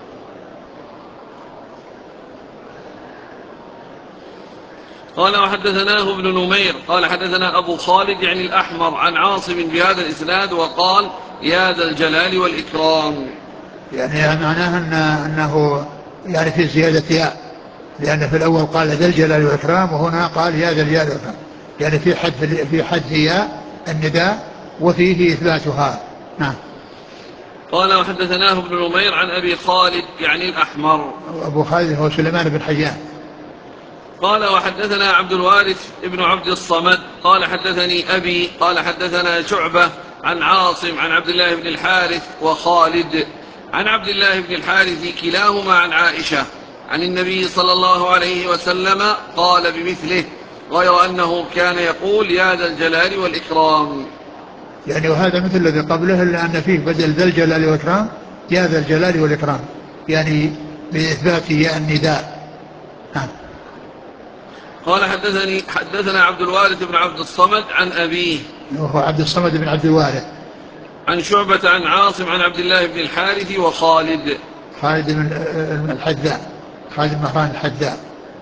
قال وحدثناه ابن نمير قال حدثنا أبو خالد يعني الأحمر عن عاصم بهذا الإسناد وقال يا ذا الجلال والإكرام. يعني معناه أن أنه يعني في زيادة ياء، لأن في الأول قال ذا الجلال والإكرام وهنا قال يا ذا الجلال والإكرام، يعني في حذف في حذف ياء النداء وفيه إثباتها. نعم. قال وحدثناه ابن نمير عن أبي خالد يعني الأحمر. أبو خالد هو سليمان بن حيان. قال وحدثنا عبد الوارث ابن عبد الصمد قال حدثني أبي قال حدثنا شعبة عن عاصم عن عبد الله بن الحارث وخالد عن عبد الله بن الحارث كلاهما عن عائشة عن النبي صلى الله عليه وسلم قال بمثله غير أنه كان يقول يا ذا الجلال والإكرام. يعني وهذا مثل الذي قبله إلا أن فيه بدل ذا الجلال والإكرام يا ذا الجلال والإكرام، يعني بإثبات ياء النداء. نعم. قال حدثني حدثنا عبد الوارث بن عبد الصمد عن أبيه وهو عبد الصمد بن عبد الوارث عن شعبة عن عاصم عن عبد الله بن الحارث وخالد خالد بن الحذاء خالد بن مهران الحذاء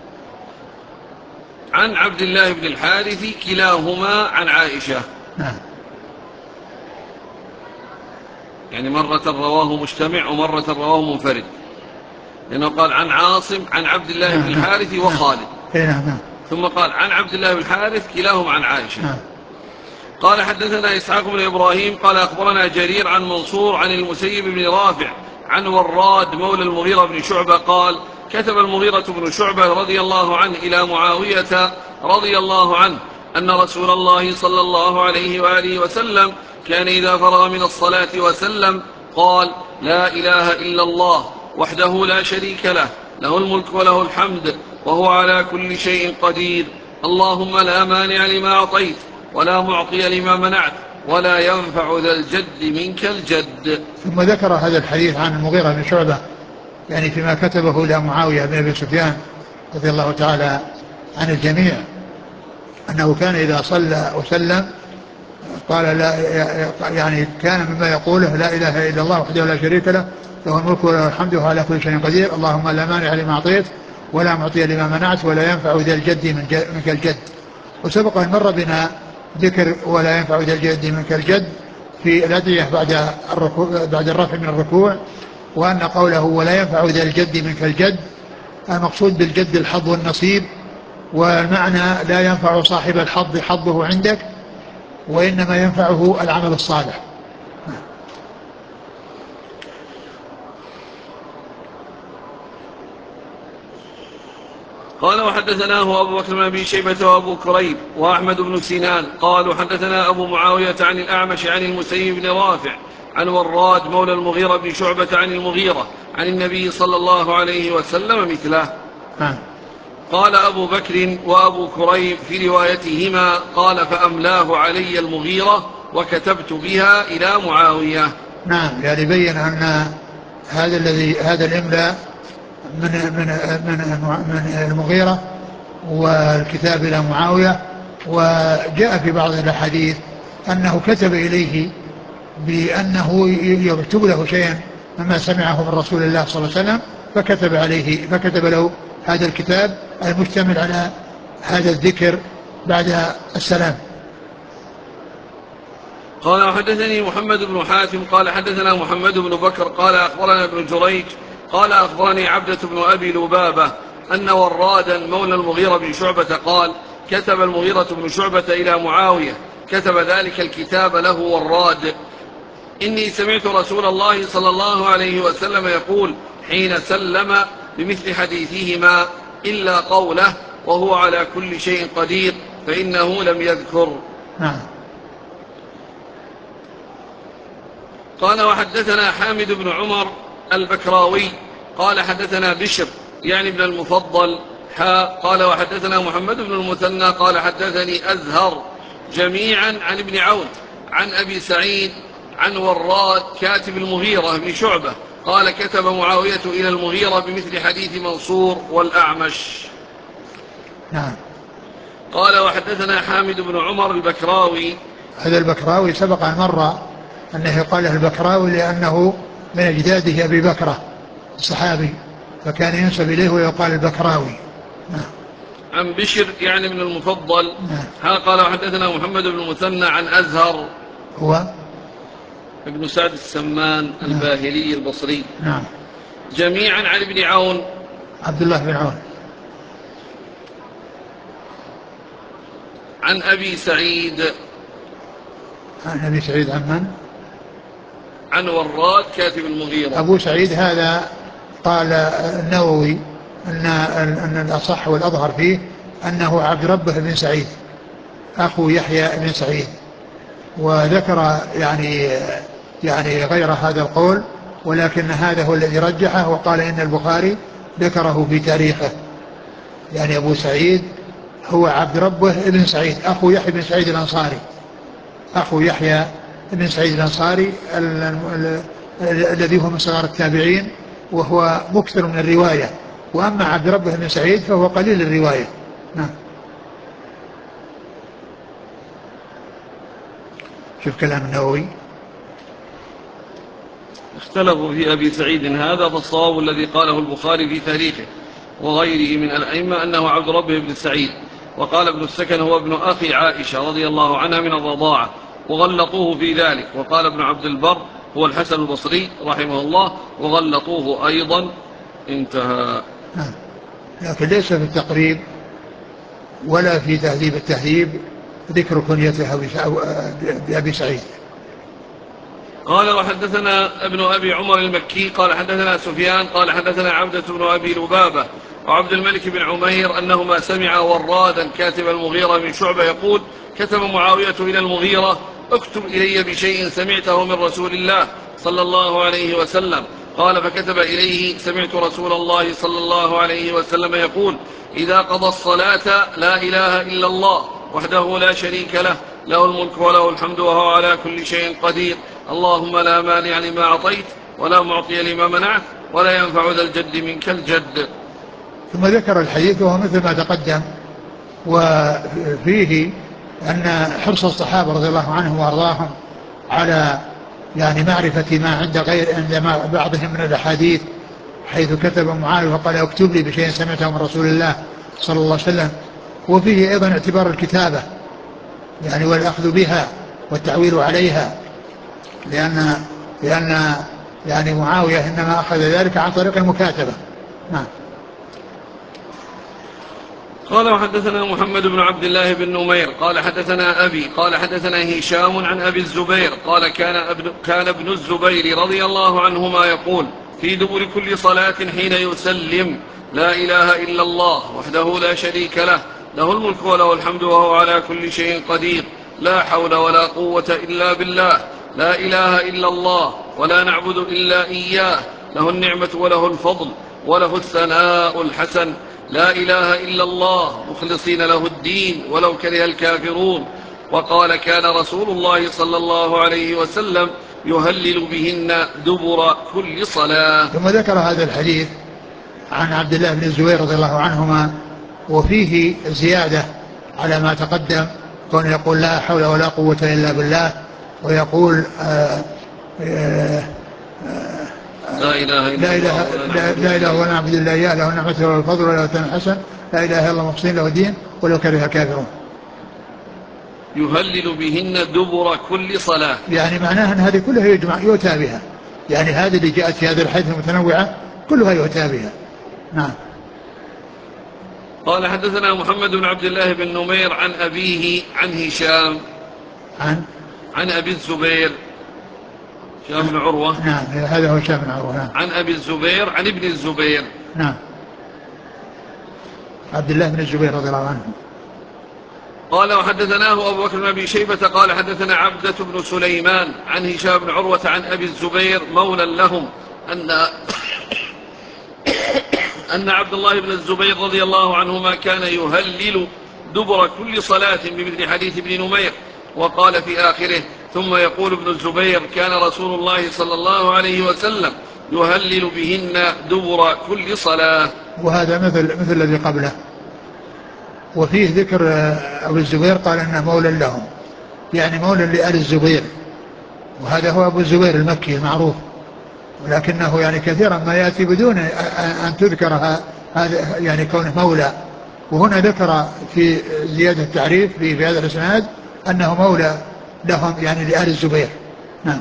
عن عبد الله بن الحارث كلاهما عن عائشة. نعم. يعني مرة رواه مجتمع ومرة رواه منفرد، لأنه قال عن عاصم عن عبد الله نعم. بن الحارث وخالد. نعم. نعم. ثم قال عن عبد الله بن الحارث كلاهما عن عائشة. نعم. قال حدثنا إسحاق بن إبراهيم قال أخبرنا جرير عن منصور عن المسيب بن رافع عن وراد مولى المغيرة بن شعبة قال كتب المغيرة بن شعبة رضي الله عنه إلى معاوية رضي الله عنه أن رسول الله صلى الله عليه وآله وسلم كان إذا فرغ من الصلاة وسلم قال لا إله إلا الله وحده لا شريك له له الملك وله الحمد وهو على كل شيء قدير اللهم لا مانع لما أعطيت ولا معطي لما منعت ولا ينفع ذا الجد منك الجد. ثم ذكر هذا الحديث عن المغيرة بن شعبة يعني فيما كتبه إلى معاوية بن أبي سفيان رضي الله تعالى عن الجميع أنه كان إذا صلى وسلم قال لا يعني كان مما يقوله لا إله إلا الله وحده لا شريك له له الملك وله الحمد وهو على كل شيء قدير اللهم لا مانع لما أعطيت ولا معطي لما منعت ولا ينفع ذا الجد منك الجد. وسبق أن مر بنا ذكر ولا ينفع ذا الجد منك الجد في الأدعية بعد الركوع بعد الرفع من الركوع، وأن قوله ولا ينفع ذا الجد منك الجد المقصود بالجد الحظ والنصيب، والمعنى لا ينفع صاحب الحظ حظه عندك وإنما ينفعه العمل الصالح. قال وحدثناه أبو بكر بن أبي شيبة وأبو كريب وأحمد بن سنان قالوا حدثنا أبو معاوية عن الأعمش عن المسيب بن رافع عن وراد مولى المغيرة بن شعبة عن المغيرة عن النبي صلى الله عليه وسلم مثله. قال أبو بكر وأبو كريب في روايتهما قال فأملاه علي المغيرة وكتبت بها إلى معاوية. نعم، يعني بين أن هذا الذي هذا الإملاء من من من من المغيرة والكتاب إلى معاوية. وجاء في بعض الأحاديث أنه كتب إليه بأنه يكتب له شيئا مما سمعه من رسول الله صلى الله عليه وسلم، فكتب عليه فكتب له هذا الكتاب المشتمل على هذا الذكر بعد السلام. قال وحدثني محمد بن حاتم قال حدثنا محمد بن بكر قال أخبرنا ابن جريج قال أخبرني عبدة بن أبي لبابة أن ورادا مولى المغيرة بن شعبة قال كتب المغيرة بن شعبة إلى معاوية كتب ذلك الكتاب له وراد: إني سمعت رسول الله صلى الله عليه وسلم يقول حين سلم بمثل حديثهما إلا قوله وهو على كل شيء قدير فإنه لم يذكر. نعم. قال وحدثنا حامد بن عمر البكراوي قال حدثنا بشر يعني ابن المفضل حا قال وحدثنا محمد بن المثنى قال حدثني أزهر جميعا عن ابن عون عن أبي سعيد عن وراد كاتب المغيرة بن شعبة قال كتب معاوية إلى المغيرة بمثل حديث منصور والأعمش. نعم. قال وحدثنا حامد بن عمر البكراوي. هذا البكراوي سبق أن مر أنه يقال له البكراوي لأنه من أجداده أبي بكرة الصحابي، فكان ينسب إليه ويقال البكراوي. نعم. عن بشر يعني من المفضل. نعم. قال وحدثنا محمد بن المثنى عن أزهر هو ابن سعد السمان الباهلي البصري. نعم. جميعا عن ابن عون عبد الله بن عون عن أبي سعيد عن أبي سعيد عن من؟ عن وراد كاتب المغيرة. أبو سعيد هذا قال النووي أن أن الأصح والأظهر فيه أنه عبد ربه بن سعيد أخو يحيى بن سعيد، وذكر يعني يعني غير هذا القول، ولكن هذا هو الذي رجحه، وقال إن البخاري ذكره في تاريخه. يعني أبو سعيد هو عبد ربه بن سعيد أخو يحيى بن سعيد الأنصاري أخو يحيى بن سعيد الأنصاري الذي هو من صغار التابعين، وهو مكثر من الرواية. وأما عبد ربه بن سعيد فهو قليل الرواية. نعم. شوف كلام النووي. اختلفوا في أبي سعيد هذا، فالصواب الذي قاله البخاري في تاريخه وغيره من الأئمة أنه عبد ربه بن سعيد. وقال ابن السكن هو ابن أخي عائشة رضي الله عنها من الرضاعة، وغلطوه في ذلك. وقال ابن عبد البر هو الحسن البصري رحمه الله وغلطوه أيضا. انتهى. لكن ليس في التقريب ولا في تهذيب التهذيب ذكر كنيته بأبي سعيد. قال وحدثنا ابن أبي عمر المكي قال حدثنا سفيان قال حدثنا عبدة بن أبي لبابة وعبد الملك بن عمير أنهما سمع ورادا كاتب المغيرة من شعبة يقول كتب معاوية إلى المغيرة اكتب إلي بشيء سمعته من رسول الله صلى الله عليه وسلم. قال فكتب إليه سمعت رسول الله صلى الله عليه وسلم يقول إذا قضى الصلاة لا إله إلا الله وحده لا شريك له له الملك وله الحمد وهو على كل شيء قدير اللهم لا مانع لما أعطيت ولا معطي لما منعت ولا ينفع ذا الجد منك الجد. ثم ذكر الحديث وهو مثل ما تقدم، وفيه أن حرص الصحابة رضي الله عنهم وأرضاهم على يعني معرفة ما عند غير عند بعضهم من الأحاديث، حيث كتب معاوية وقال اكتب لي بشيء سمعته من رسول الله صلى الله عليه وسلم. وفيه أيضا اعتبار الكتابة يعني والأخذ بها والتعويل عليها، لأن لأن يعني معاوية إنما أخذ ذلك عن طريق المكاتبة. نعم. قال وحدثنا محمد بن عبد الله بن نمير قال حدثنا أبي قال حدثنا هشام عن أبي الزبير قال كان ابن, كان ابن الزبير رضي الله عنهما يقول في دبر كل صلاة حين يسلم لا إله إلا الله وحده لا شريك له له الملك وله الحمد وهو على كل شيء قدير لا حول ولا قوة إلا بالله لا إله إلا الله ولا نعبد إلا إياه له النعمة وله الفضل وله الثناء الحسن لا إله إلا الله مخلصين له الدين ولو كره الكافرون. وقال كان رسول الله صلى الله عليه وسلم يهلل بهن دبر كل صلاة. ثم ذكر هذا الحديث عن عبد الله بن الزبير رضي الله عنهما، وفيه زيادة على ما تقدم، كون يقول لا حول ولا قوة إلا بالله، ويقول آآ آآ لا إله إلا الله لا إله ولا نعبد إلا إياه له النعمة والفضل وله الثناء الحسن لا إله إلا الله مخلصين له الدين ولو كره الكافرون. يهلل بهن دبر كل صلاة، يعني معناها أن هذه كلها يجمع يؤتى بها، يعني هذه اللي جاءت في هذه الحديث المتنوعة كلها يؤتى بها. نعم. قال حدثنا محمد بن عبد الله بن نمير عن أبيه عن هشام عن عن أبي الزبير هشام بن عروة. نعم هذا هو هشام بن عروة. نعم. عن أبي الزبير عن ابن الزبير. نعم عبد الله بن الزبير رضي الله عنه. قال وحدثناه أبو بكر بن أبي شيبة قال حدثنا عبدة بن سليمان عن هشام بن عروة عن أبي الزبير مولى لهم أن أن عبد الله بن الزبير رضي الله عنهما كان يهلل دبر كل صلاة بمثل حديث ابن نمير. وقال في آخره ثم يقول ابن الزبير كان رسول الله صلى الله عليه وسلم يهلل بهن دبر كل صلاة. وهذا مثل مثل الذي قبله. وفيه ذكر أبو الزبير قال أنه مولى لهم، يعني مولى لآل الزبير، وهذا هو أبو الزبير المكي المعروف، ولكنه يعني كثيرا ما يأتي بدون أن تذكر هذا يعني كونه مولى، وهنا ذكر في زيادة التعريف في هذا الإسناد أنه مولى لهم يعني لآل الزبير. نعم.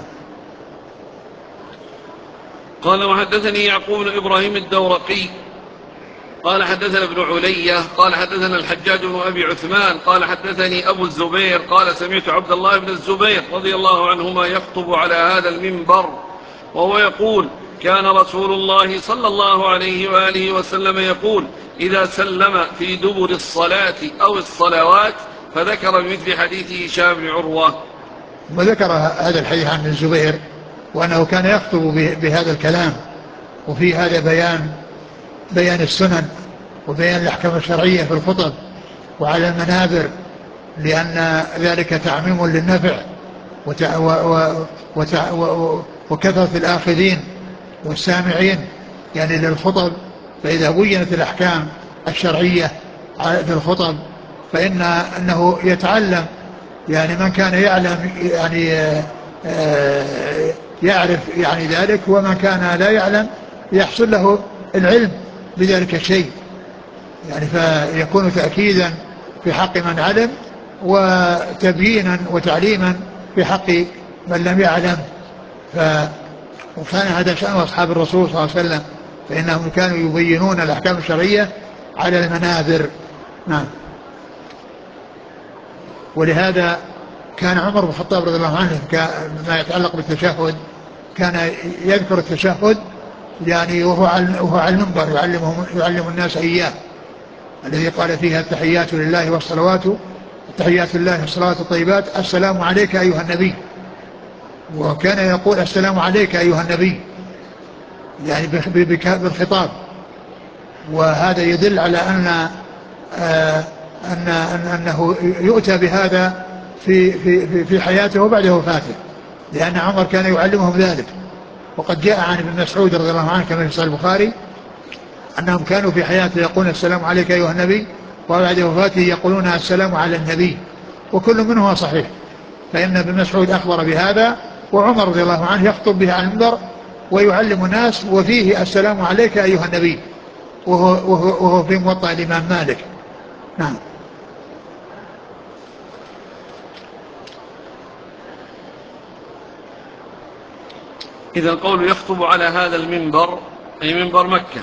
قال وحدثني يعقوب بن إبراهيم الدورقي قال حدثنا ابن علية قال حدثنا الحجاج بن أبي عثمان قال حدثني أبو الزبير قال سمعت عبد الله بن الزبير رضي الله عنهما يخطب على هذا المنبر وهو يقول كان رسول الله صلى الله عليه وآله وسلم يقول إذا سلم في دبر الصلاة أو الصلوات، فذكر بمثل حديث هشام بن عروة. وذكر هذا الحديث عن الزبير وأنه كان يخطب بهذا الكلام، وفي هذا بيان بيان السنن وبيان الأحكام الشرعية في الخطب وعلى المنابر، لأن ذلك تعميم للنفع وكثرة الآخذين والسامعين يعني للخطب. فإذا بينت الأحكام الشرعية في الخطب فإن أنه يتعلم، يعني من كان يعلم يعني يعرف يعني ذلك، ومن كان لا يعلم يحصل له العلم بذلك الشيء، يعني فيكون تأكيدا في حق من علم وتبيينا وتعليما في حق من لم يعلم. ف وكان هذا شأن أصحاب الرسول صلى الله عليه وسلم، فإنهم كانوا يبينون الأحكام الشرعية على المنابر. نعم. ولهذا كان عمر بن الخطاب رضي الله عنه ما يتعلق بالتشهد كان يذكر التشهد يعني وهو على المنبر يعلمهم يعلم الناس إياه، الذي قال فيها التحيات لله والصلوات التحيات لله والصلوات الطيبات السلام عليك أيها النبي، وكان يقول السلام عليك أيها النبي يعني بالخطاب. وهذا يدل على أن آه أن أنه يؤتى بهذا في في في حياته وبعد وفاته، لأن عمر كان يعلمهم ذلك. وقد جاء عن ابن مسعود رضي الله عنه كما في صحيح البخاري أنهم كانوا في حياته يقولون السلام عليك أيها النبي، وبعد وفاته يقولون السلام على النبي، وكل منهما صحيح. فإن ابن مسعود أخبر بهذا، وعمر رضي الله عنه يخطب به على المنبر ويعلم الناس وفيه السلام عليك أيها النبي، وهو, وهو, وهو في موطأ الإمام مالك. نعم. إذا القول يخطب على هذا المنبر أي منبر مكة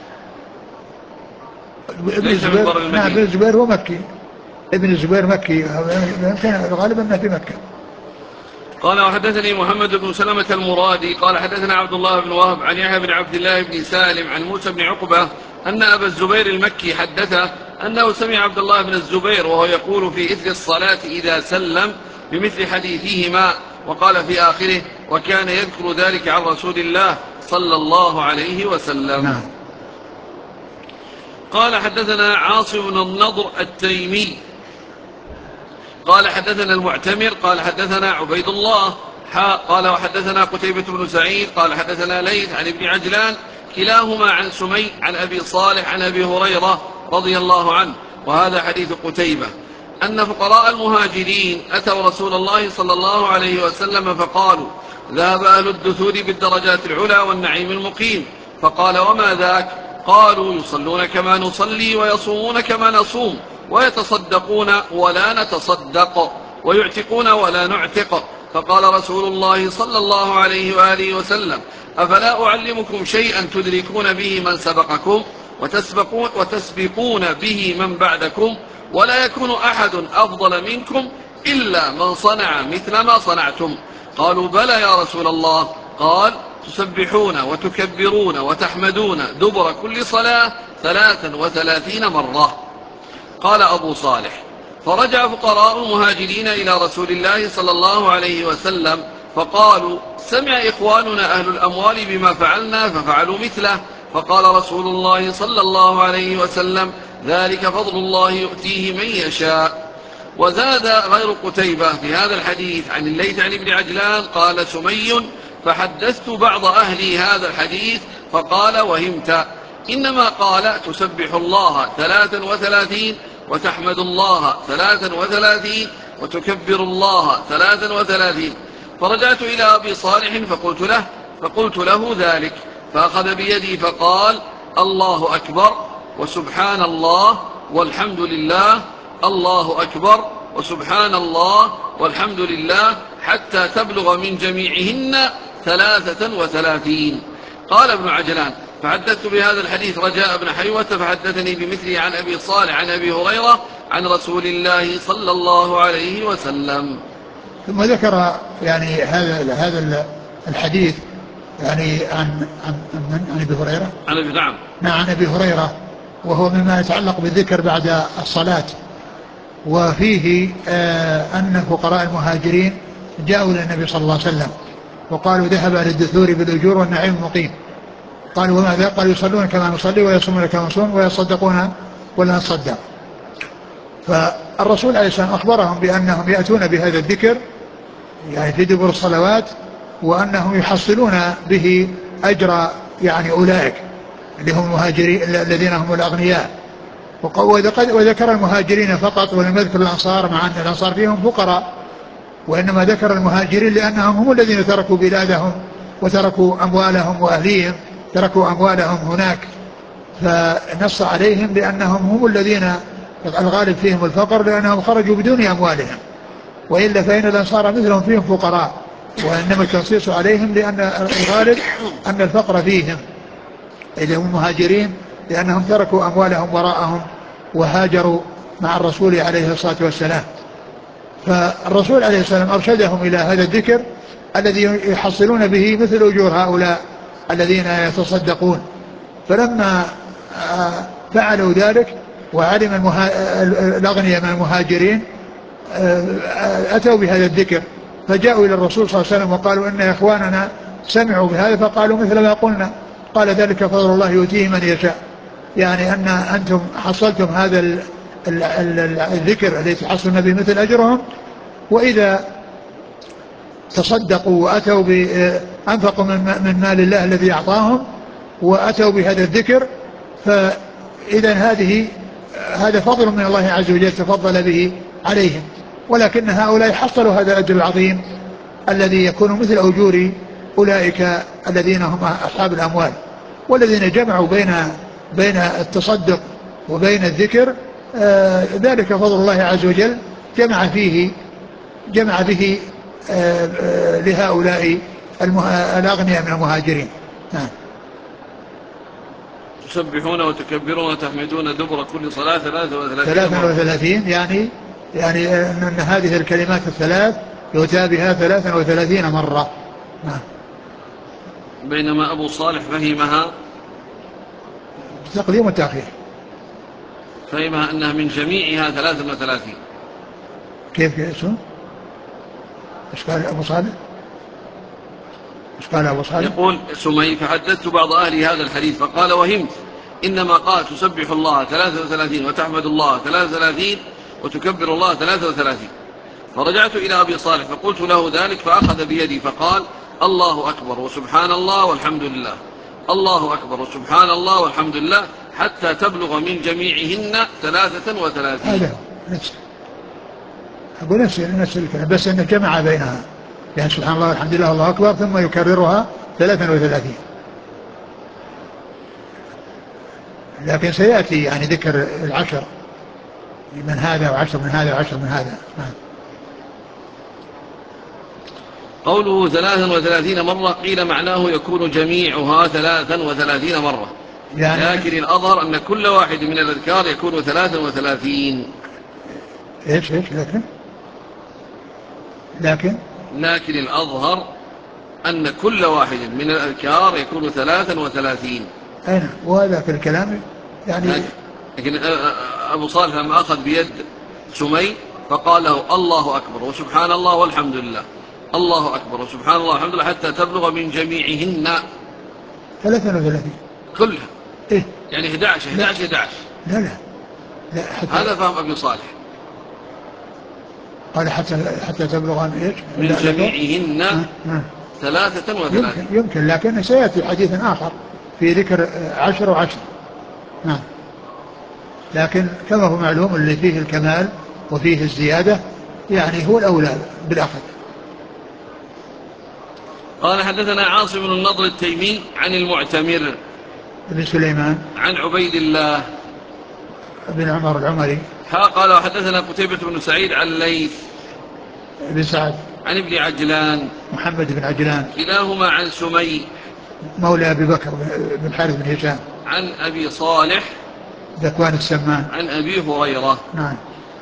ابن الزبير. نعم ابن الزبير هو مكي، ابن الزبير مكي غالبا ما في مكة. قال وحدثني محمد بن سلمة المرادي قال حدثنا عبد الله بن وهب عن يحيى بن عبد الله بن سالم عن موسى بن عقبة أن أبا الزبير المكي حدثه أنه سمع عبد الله بن الزبير وهو يقول في إثر الصلاة إذا سلم بمثل حديثهما، وقال في آخره وكان يذكر ذلك عن رسول الله صلى الله عليه وسلم. نعم. قال حدثنا عاصم بن النضر التيمي قال حدثنا المعتمر قال حدثنا عبيد الله قال وحدثنا قتيبة بن سعيد قال حدثنا ليث عن ابن عجلان كلاهما عن سمي عن أبي صالح عن أبي هريرة رضي الله عنه. وهذا حديث قتيبة أن فقراء المهاجرين أتوا رسول الله صلى الله عليه وسلم فقالوا ذهب أهل الدثور بالدرجات العلى والنعيم المقيم. فقال وما ذاك؟ قالوا يصلون كما نصلي ويصومون كما نصوم ويتصدقون ولا نتصدق ويعتقون ولا نعتق. فقال رسول الله صلى الله عليه وآله وسلم أفلا أعلمكم شيئا تدركون به من سبقكم وتسبقون, وتسبقون به من بعدكم ولا يكون أحد أفضل منكم إلا من صنع مثل ما صنعتم. قالوا بلى يا رسول الله. قال تسبحون وتكبرون وتحمدون دبر كل صلاة ثلاثا وثلاثين مرة. قال أبو صالح فرجع فقراء المهاجرين إلى رسول الله صلى الله عليه وسلم فقالوا سمع إخواننا أهل الأموال بما فعلنا ففعلوا مثله. فقال رسول الله صلى الله عليه وسلم ذلك فضل الله يؤتيه من يشاء. وزاد غير قتيبة في هذا الحديث عن الليث عن ابن عجلان قال سمي فحدثت بعض أهلي هذا الحديث فقال وهمت، إنما قال تسبح الله ثلاثا وثلاثين وتحمد الله ثلاثا وثلاثين وتكبر الله ثلاثا وثلاثين. فرجعت إلى أبي صالح فقلت له فقلت له ذلك فأخذ بيدي فقال الله أكبر وسبحان الله والحمد لله الله أكبر وسبحان الله والحمد لله حتى تبلغ من جميعهن ثلاثة وثلاثين. قال ابن عجلان فحدثت بهذا الحديث رجاء بن حيوة فحدثني بمثله عن أبي صالح عن أبي هريرة عن رسول الله صلى الله عليه وسلم. ثم ذكر يعني هذا هذا الحديث يعني عن عن عن ابي هريره عن ابي نعم نعم عن ابي هريره، وهو مما يتعلق بالذكر بعد الصلاة. وفيه آه أن فقراء المهاجرين جاءوا إلى النبي صلى الله عليه وسلم وقالوا ذهب أهل الدثور بالأجور والنعيم المقيم. قالوا وماذا؟ قالوا يصلون كما نصلي ويصومون كما نصوم ويصدقون ولا نصدق. فالرسول عليه السلام أخبرهم بأنهم يأتون بهذا الذكر يعني في دبر الصلوات وأنهم يحصلون به أجر يعني أولئك اللي هم المهاجرين الذين هم الأغنياء. وذكر المهاجرين فقط ولم يذكر الأنصار مع أن الأنصار فيهم فقراء، وإنما ذكر المهاجرين لأنهم هم الذين تركوا بلادهم وتركوا أموالهم وأهليهم، تركوا أموالهم هناك فنص عليهم لأنهم هم الذين الغالب فيهم الفقر لأنهم خرجوا بدون أموالهم، وإلا فإن الأنصار مثلهم فيهم فقراء، وإنما التنصيص عليهم لأن الغالب أن الفقر فيهم اللي هم المهاجرين لأنهم تركوا أموالهم وراءهم وهاجروا مع الرسول عليه الصلاة والسلام. فالرسول عليه السلام أرشدهم إلى هذا الذكر الذي يحصلون به مثل أجور هؤلاء الذين يتصدقون. فلما فعلوا ذلك وعلم المها... الأغنياء من المهاجرين أتوا بهذا الذكر فجاءوا إلى الرسول صلى الله عليه وسلم وقالوا إن إخواننا سمعوا بهذا فقالوا مثل ما قلنا. قال ذلك فضل الله يؤتيه من يشاء، يعني أن أنتم حصلتم هذا ال ال ال الذكر الذي تحصلون به مثل أجرهم، وإذا تصدقوا وأتوا أنفقوا من مال الله الذي أعطاهم وأتوا بهذا الذكر فإذا هذه هذا فضل من الله عز وجل تفضل به عليهم. ولكن هؤلاء حصلوا هذا الأجر العظيم الذي يكون مثل أجور أولئك الذين هم أصحاب الأموال، والذين جمعوا بين بين التصدق وبين الذكر آه ذلك فضل الله عز وجل جمع فيه جمع به آه آه لهؤلاء الأغنياء من المهاجرين. آه. تسبحون وتكبرون وتحمدون دبر كل صلاة ثلاثة وثلاثين يعني يعني أن هذه الكلمات الثلاث يؤتى بها ثلاثا وثلاثين مرة. آه. بينما أبو صالح فهمها تقديم والتأخير، فهمها أنها من جميعها ثلاثة وثلاثين. كيف اسمه؟ ايش قال أبو صالح؟ ايش قال أبو صالح؟ يقول سمي فحدثت بعض أهلي هذا الحديث فقال وهمت، إنما قال تسبح الله ثلاثة وثلاثين وتحمد الله ثلاثة وثلاثين وتكبر الله ثلاثة وثلاثين. فرجعت إلى أبي صالح فقلت له ذلك فأخذ بيدي فقال الله أكبر وسبحان الله والحمد لله، الله أكبر وسبحان الله والحمد لله، حتى تبلغ من جميعهن ثلاثة وثلاثين. هذا نفس أقول نفس نفس الكلام، بس أنه جمع بينها، يعني سبحان الله والحمد لله الله أكبر ثم يكررها ثلاثة وثلاثين. لكن سيأتي يعني ذكر العشر من هذا وعشر من هذا وعشر من هذا. قوله ثلاثا وثلاثين مرة قيل معناه يكون جميعها ثلاثا وثلاثين مرة، يعني لكن الأظهر أن كل واحد من الأذكار يكون ثلاثا وثلاثين. إيش إيش لكن لكن لكن الأظهر أن كل واحد من الأذكار يكون ثلاثا وثلاثين. أين وهذا في الكلام يعني. لكن أبو صالح لما أخذ بيد سمي فقال له الله أكبر وسبحان الله والحمد لله، الله أكبر وسبحان الله والحمد لله، حتى تبلغ من جميعهن ثلاثة وثلاثين كلها. إيه؟ يعني إحدى عشر إحدى عشر إحدى عشر. لا لا لا حتى هذا فهم أبي صالح. قال حتى حتى تبلغ إيش؟ من جميعهن ثلاثة وثلاثين. يمكن, يمكن لكن سيأتي حديث آخر في ذكر عشر وعشر. نعم. لكن كما هو معلوم اللي فيه الكمال وفيه الزيادة يعني هو الأولى بالأخذ. قال حدثنا عاصم بن النضر التيمي عن المعتمر بن سليمان عن عبيد الله بن عمر العمري. ها قال وحدثنا قتيبة بن سعيد عن الليث بن سعد عن ابن عجلان محمد بن عجلان كلاهما عن سمي مولى أبي بكر بن حارث بن هشام عن أبي صالح ذكوان السمان عن أبي هريرة. نعم.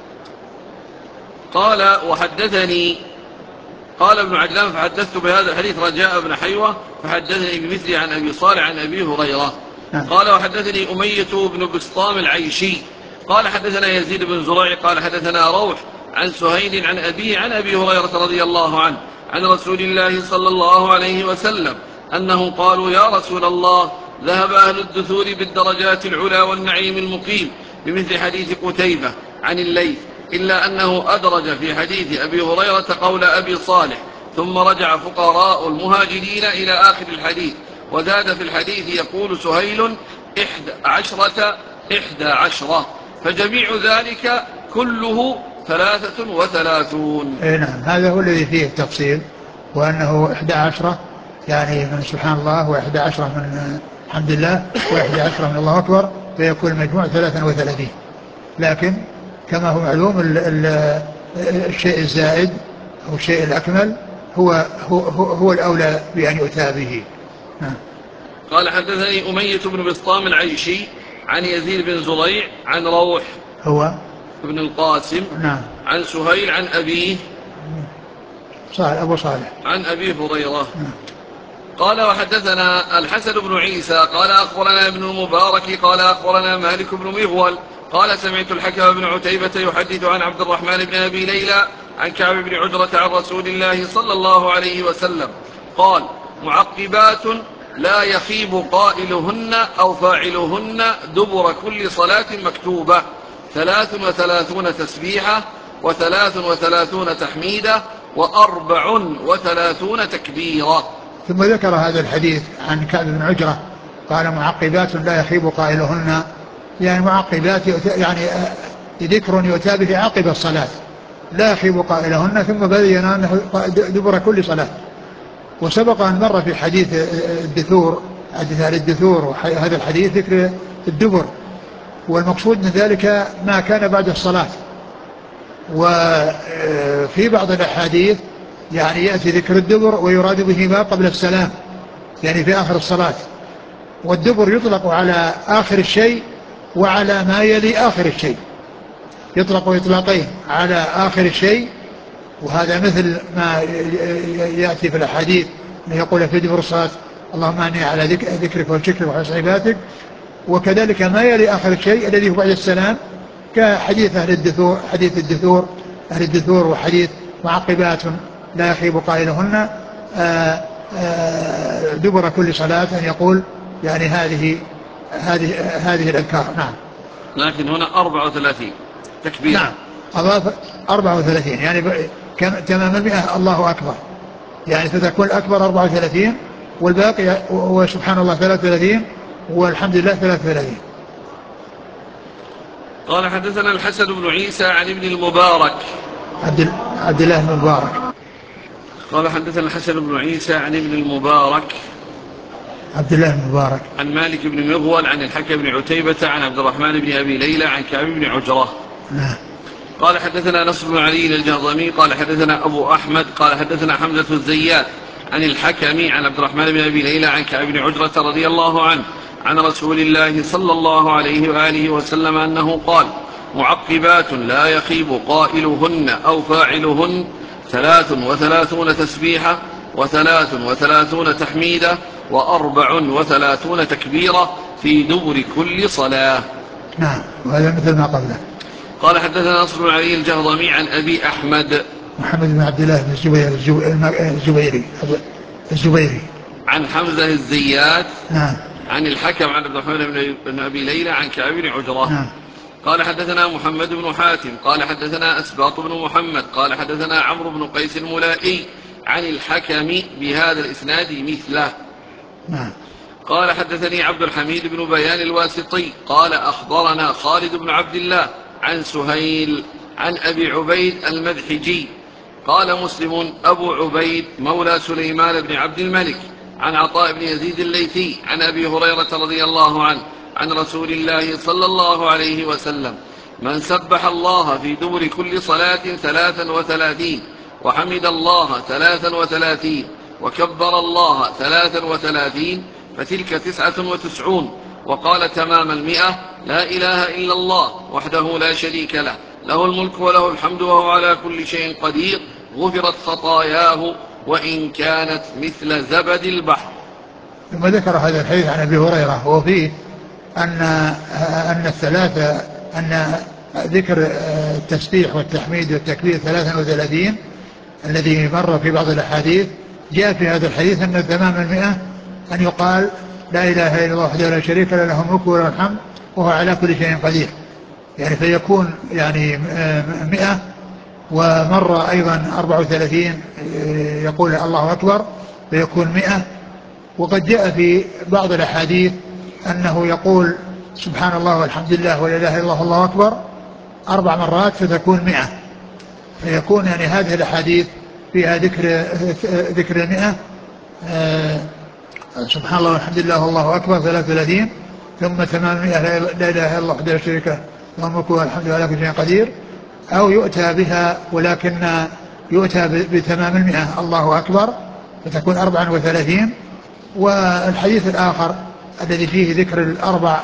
قال وحدثني قال ابن عجلان فحدثت بهذا الحديث رجاء بن حيوة فحدثني بمثله عن أبي صالح عن أبي هريرة. نعم. قال وحدثني أمية بن بسطام العيشي قال حدثنا يزيد بن زريع قال حدثنا روح عن سهيل عن أبيه عن أبي هريرة رضي الله عنه عن رسول الله صلى الله عليه وسلم أنهم قالوا يا رسول الله ذهب أهل الدثور بالدرجات العلى والنعيم المقيم بمثل حديث قتيبة عن الليث، إلا أنه أدرج في حديث أبي هريرة قول أبي صالح ثم رجع فقراء المهاجرين إلى آخر الحديث، وزاد في الحديث يقول سهيل إحدى عشرة إحدى عشرة، فجميع ذلك كله ثلاثة وثلاثون. إيه نعم، هذا هو الذي فيه التفصيل، وأنه إحدى عشرة يعني من سبحان الله وإحدى عشرة من الحمد لله وإحدى عشرة من الله أكبر، فيكون المجموع ثلاثة وثلاثين. لكن كما هو معلوم ال ال الشيء الزائد أو الشيء الأكمل هو هو, هو, هو الأولى بأن يؤتى به. نعم. قال حدثني أمية بن بسطام العيشي عن يزيد بن زريع عن روح هو ابن القاسم. نعم. عن سهيل عن أبيه صالح أبو صالح عن أبي هريرة. نعم. قال وحدثنا الحسن بن عيسى قال أخبرنا ابن المبارك قال أخبرنا مالك بن مغول قال سمعت الحكم بن عتيبة يحدث عن عبد الرحمن بن أبي ليلى عن كعب بن عجرة عن رسول الله صلى الله عليه وسلم قال معقبات لا يخيب قائلهن أو فاعلهن دبر كل صلاة مكتوبة، ثلاث وثلاثون تسبيحة وثلاث وثلاثون تحميدة وأربع وثلاثون تكبيرة. ثم ذكر هذا الحديث عن كعب بن عجرة قال معقبات لا يخيب قائلهن، يعني معقبات يعني ذكر يؤتى به عقب الصلاة لا يخيب قائلهن، ثم بين أنه دبر كل صلاة. وسبق أن مر في حديث الدثور حديث أهل الدثور وهذا الحديث ذكر الدبر، والمقصود من ذلك ما كان بعد الصلاة. وفي بعض الأحاديث يعني يأتي ذكر الدبر ويراد به ما قبل السلام، يعني في آخر الصلاة. والدبر يطلق على آخر الشيء وعلى ما يلي آخر الشيء، يطلق إطلاقين على آخر الشيء، وهذا مثل ما يأتي في الأحاديث يقول في دبر الصلاة اللهم أني على ذكرك وشكرك وحسن عبادتك، وكذلك ما يلي آخر الشيء الذي هو بعد السلام كحديث أهل الدثور حديث الدثور أهل الدثور وحديث معقبات لا يخيب قائلهن دبر كل صلاة، أن يقول يعني هذه هذه هذه الأذكار. نعم. لكن هنا أربعة وثلاثين تكبير. نعم أضاف أربعة وثلاثين يعني تمام المئة الله أكبر، يعني فتكون الأكبر أربعة وثلاثين والباقي وسبحان الله ثلاثة وثلاثين والحمد لله ثلاثة وثلاثين. قال حدثنا الحسن بن عيسى عن ابن المبارك عبد, عبد الله بن المبارك قال حدثنا الحسن بن عيسى عن ابن المبارك عبد الله بن المبارك عن مالك بن مغول عن الحكم بن عتيبة عن عبد الرحمن بن أبي ليلى عن كعب بن عجرة. نعم. قال حدثنا نصر بن علي الجهضمي قال حدثنا أبو أحمد قال حدثنا حمزة الزيات عن الحكم عن عبد الرحمن بن أبي ليلى عن كعب بن عجرة رضي الله عنه عن رسول الله صلى الله عليه وآله وسلم أنه قال: معقبات لا يخيب قائلهن أو فاعلهن ثلاث وثلاثون تسبيحة وثلاث وثلاثون تحميدة وأربع وثلاثون تكبيرة في دبر كل صلاة. نعم. وهذا مثل ما قبله. قال حدثنا نصر بن علي الجهضمي عن أبي أحمد محمد بن عبد الله بن الزبيري الزبيري عن حمزة الزيات. نعم. عن الحكم عن عبد الرحمن بن أبي ليلى عن كعب بن عجرة. نعم. قال حدثنا محمد بن حاتم قال حدثنا أسباط بن محمد قال حدثنا عمرو بن قيس الملائي عن الحكم بهذا الإسناد مثله. نعم. قال حدثني عبد الحميد بن بيان الواسطي قال أخبرنا خالد بن عبد الله عن سهيل عن أبي عبيد المدحجي قال مسلم أبو عبيد مولى سليمان بن عبد الملك عن عطاء بن يزيد الليثي عن أبي هريرة رضي الله عنه عن رسول الله صلى الله عليه وسلم: من سبح الله في دبر كل صلاة ثلاثا وثلاثين وحمد الله ثلاثا وثلاثين وكبر الله ثلاثا وثلاثين فتلك تسعة وتسعون. وقال تمام المئة: لا إله إلا الله وحده لا شريك له له الملك وله الحمد وهو على كل شيء قدير غفرت خطاياه وإن كانت مثل زبد البحر. ثم ذكر هذا الحديث عن أبي هريرة وفيه أن أن الثلاثة أن ذكر التسبيح والتحميد والتكبير ثلاثا وثلاثين الذي مر في بعض الأحاديث جاء في هذا الحديث أن تمام المئة أن يقال لا إله إلا الله وحده لا شريك له له الملك وله الحمد وهو على كل شيء قدير، يعني فيكون يعني مئة. ومر أيضا أربعة وثلاثين يقول الله أكبر فيكون مئة. وقد جاء في بعض الأحاديث أنه يقول سبحان الله والحمد لله ولا إله إلا الله والله أكبر أربع مرات فتكون مئة. فيكون يعني هذه الأحاديث فيها ذكر ذكر المئة آه سبحان الله والحمد لله والله أكبر ثلاثة وثلاثين ثم تمام المئة لا إله إلا الله وحده لا شريك له له الملك والحمد لله على كل شيء قدير، أو يؤتى بها ولكن يؤتى بتمام المئة الله أكبر فتكون أربعة وثلاثين. والحديث الآخر الذي فيه ذكر الأربع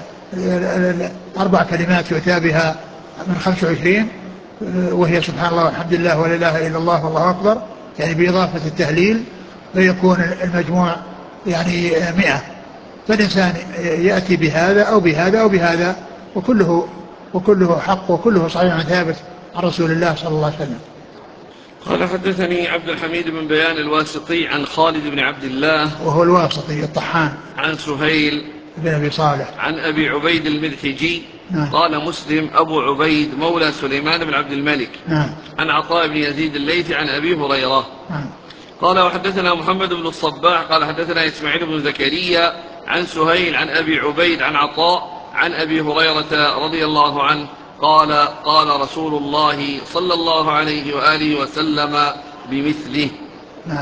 أربع كلمات يؤتى بها من خمس وعشرين وهي سبحان الله والحمد لله ولا إله إلا الله والله أكبر، يعني بإضافة التهليل فيكون المجموع يعني مئة. فالإنسان يأتي بهذا أو بهذا أو بهذا وكله وكله حق وكله صحيح ثابت عن رسول الله صلى الله عليه وسلم. قال حدثني عبد الحميد بن بيان الواسطي عن خالد بن عبد الله وهو الواسطي الطحان عن سهيل بن أبي صالح عن أبي عبيد المدحجي. نعم. قال مسلم أبو عبيد مولى سليمان بن عبد الملك نعم. عن عطاء بن يزيد الليثي عن أبي هريرة. نعم. قال وحدثنا محمد بن الصباح قال حدثنا إسماعيل بن زكريا عن سهيل عن أبي عبيد عن عطاء عن أبي هريرة رضي الله عنه قال قال رسول الله صلى الله عليه وآله وسلم بمثله. نعم.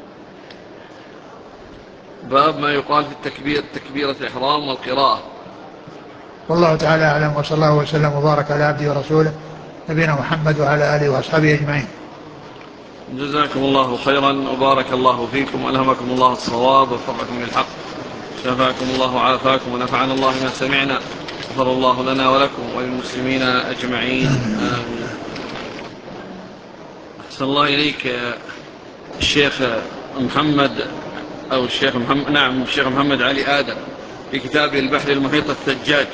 باب ما يقال في التكبير تكبيرة الإحرام والقراءة. والله تعالى أعلم وصلى الله وسلم وبارك على عبده ورسوله نبينا محمد وعلى آله وأصحابه أجمعين. جزاكم الله خيرا وبارك الله فيكم وألهمكم الله الصواب ووفقكم للحق شفاكم الله وعافاكم ونفعنا الله ما سمعنا غفر الله لنا ولكم وللمسلمين أجمعين آمين. أحسن الله إليك الشيخ محمد أو الشيخ محمد نعم الشيخ محمد علي آدم في كتابه البحر المحيط الثجاج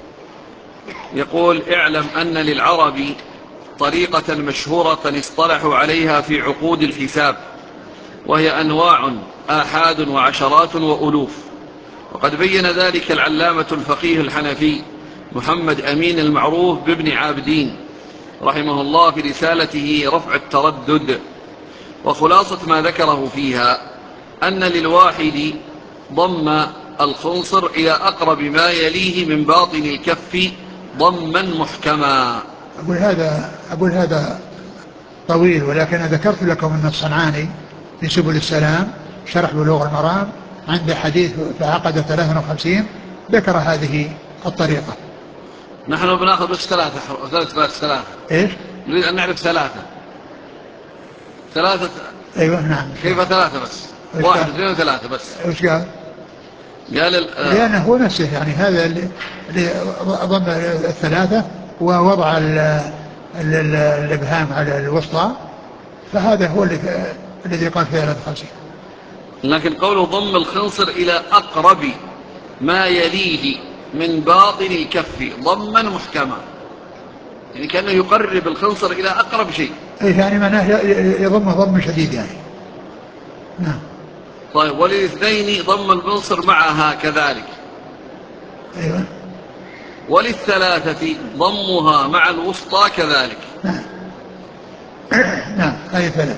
يقول اعلم أن للعرب طريقة مشهورة اصطلحوا عليها في عقود الحساب وهي أنواع آحاد وعشرات وألوف وقد بين ذلك العلامة الفقيه الحنفي محمد أمين المعروف بابن عابدين رحمه الله في رسالته رفع التردد. وخلاصة ما ذكره فيها أن للواحد ضم الخنصر إلى أقرب ما يليه من باطن الكف ضما محكما. أقول هذا أقول هذا طويل، ولكن ذكرت لكم أن الصنعاني في سبل السلام شرح بلوغ المرام عند حديث فعقد ثلاثة وخمسين ذكر هذه الطريقة. نحن بناخذ بس ثلاثة ثلاثة ثلاثة ثلاثة إيش؟ نريد أن نعرف ثلاثة ثلاثة. أيوة نعم. كيف ثلاثة بس؟ واحد اثنين وثلاثة بس. إيش قال؟ قال لأنه هو نفسه يعني هذا اللي ضم الثلاثة ووضع الإبهام على الوسطى، فهذا هو الذي قال فيه ثلاثة وخمسين. لكن قوله ضم الخنصر إلى أقرب ما يليه من باطن الكف ضما محكما، يعني كأنه يقرب الخنصر إلى أقرب شيء. إيه يعني معناه يضمه ضم شديد يعني. نعم. طيب وللاثنين ضم المنصر معها كذلك. أيوة. وللثلاثة ضمها مع الوسطى كذلك. نعم. نعم هذه ثلاثة.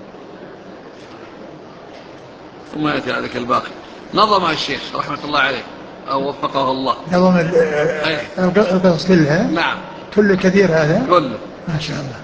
ثم يأتي عليك الباقي. نظم الشيخ رحمة الله عليه أو وفقه الله. نظم القصص كلها. نعم. كل كثير هذا. كله. ما شاء الله.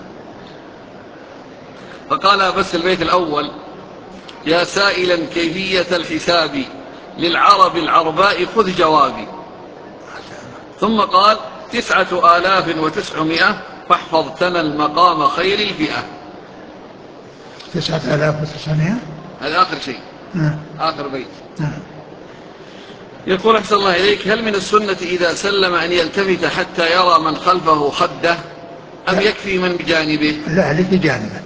فقال بس البيت الأول: يا سائلا كيفية الحساب للعرب العرباء خذ جوابي. ثم قال: تسعة آلاف وتسعمائة فاحفظ تنا المقام خير الفئة. تسعة آلاف وتسعمائة هذا آخر شيء. نعم. آخر بيت. نعم. يقول أحسن الله إليك: هل من السنة إذا سلم أن يلتفت حتى يرى من خلفه خده أم يكفي من بجانبه؟ لا لك بجانبه.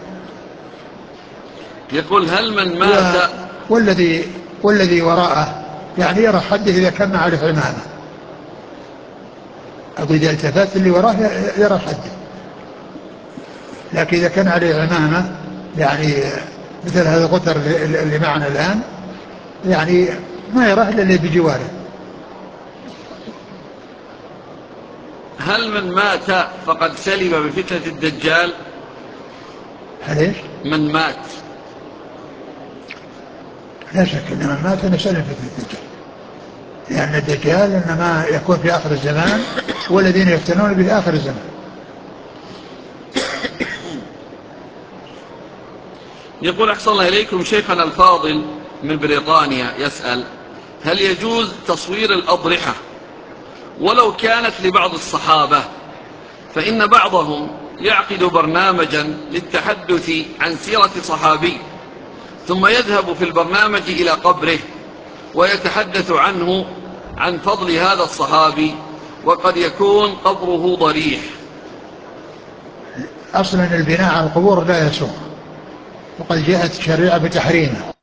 يقول: هل من مات والذي والذي وراءه يعني يرى خده إذا كان ما عرف عمامه. أقول إذا التفت اللي وراه يرى خده، لكن إذا كان عليه عمامة يعني مثل هذا القطر اللي معنا الآن يعني ما يراه إلا اللي بجواره. هل من مات فقد سلم بفتنة الدجال؟ هل إيش؟ من مات لا شك أن من مات نسلم فتنة الدجال، لأن الدجال إنما يكون في آخر الزمان والذين يفتنون به آخر الزمان. يقول أحسن الله إليكم: شيخنا الفاضل من بريطانيا يسأل: هل يجوز تصوير الأضرحة ولو كانت لبعض الصحابة؟ فإن بعضهم يعقد برنامجا للتحدث عن سيرة صحابي ثم يذهب في البرنامج إلى قبره ويتحدث عنه عن فضل هذا الصحابي، وقد يكون قبره ضريح. أصلا البناء على القبور لا يسوغ، وقد جاءت الشريعة بتحريمه.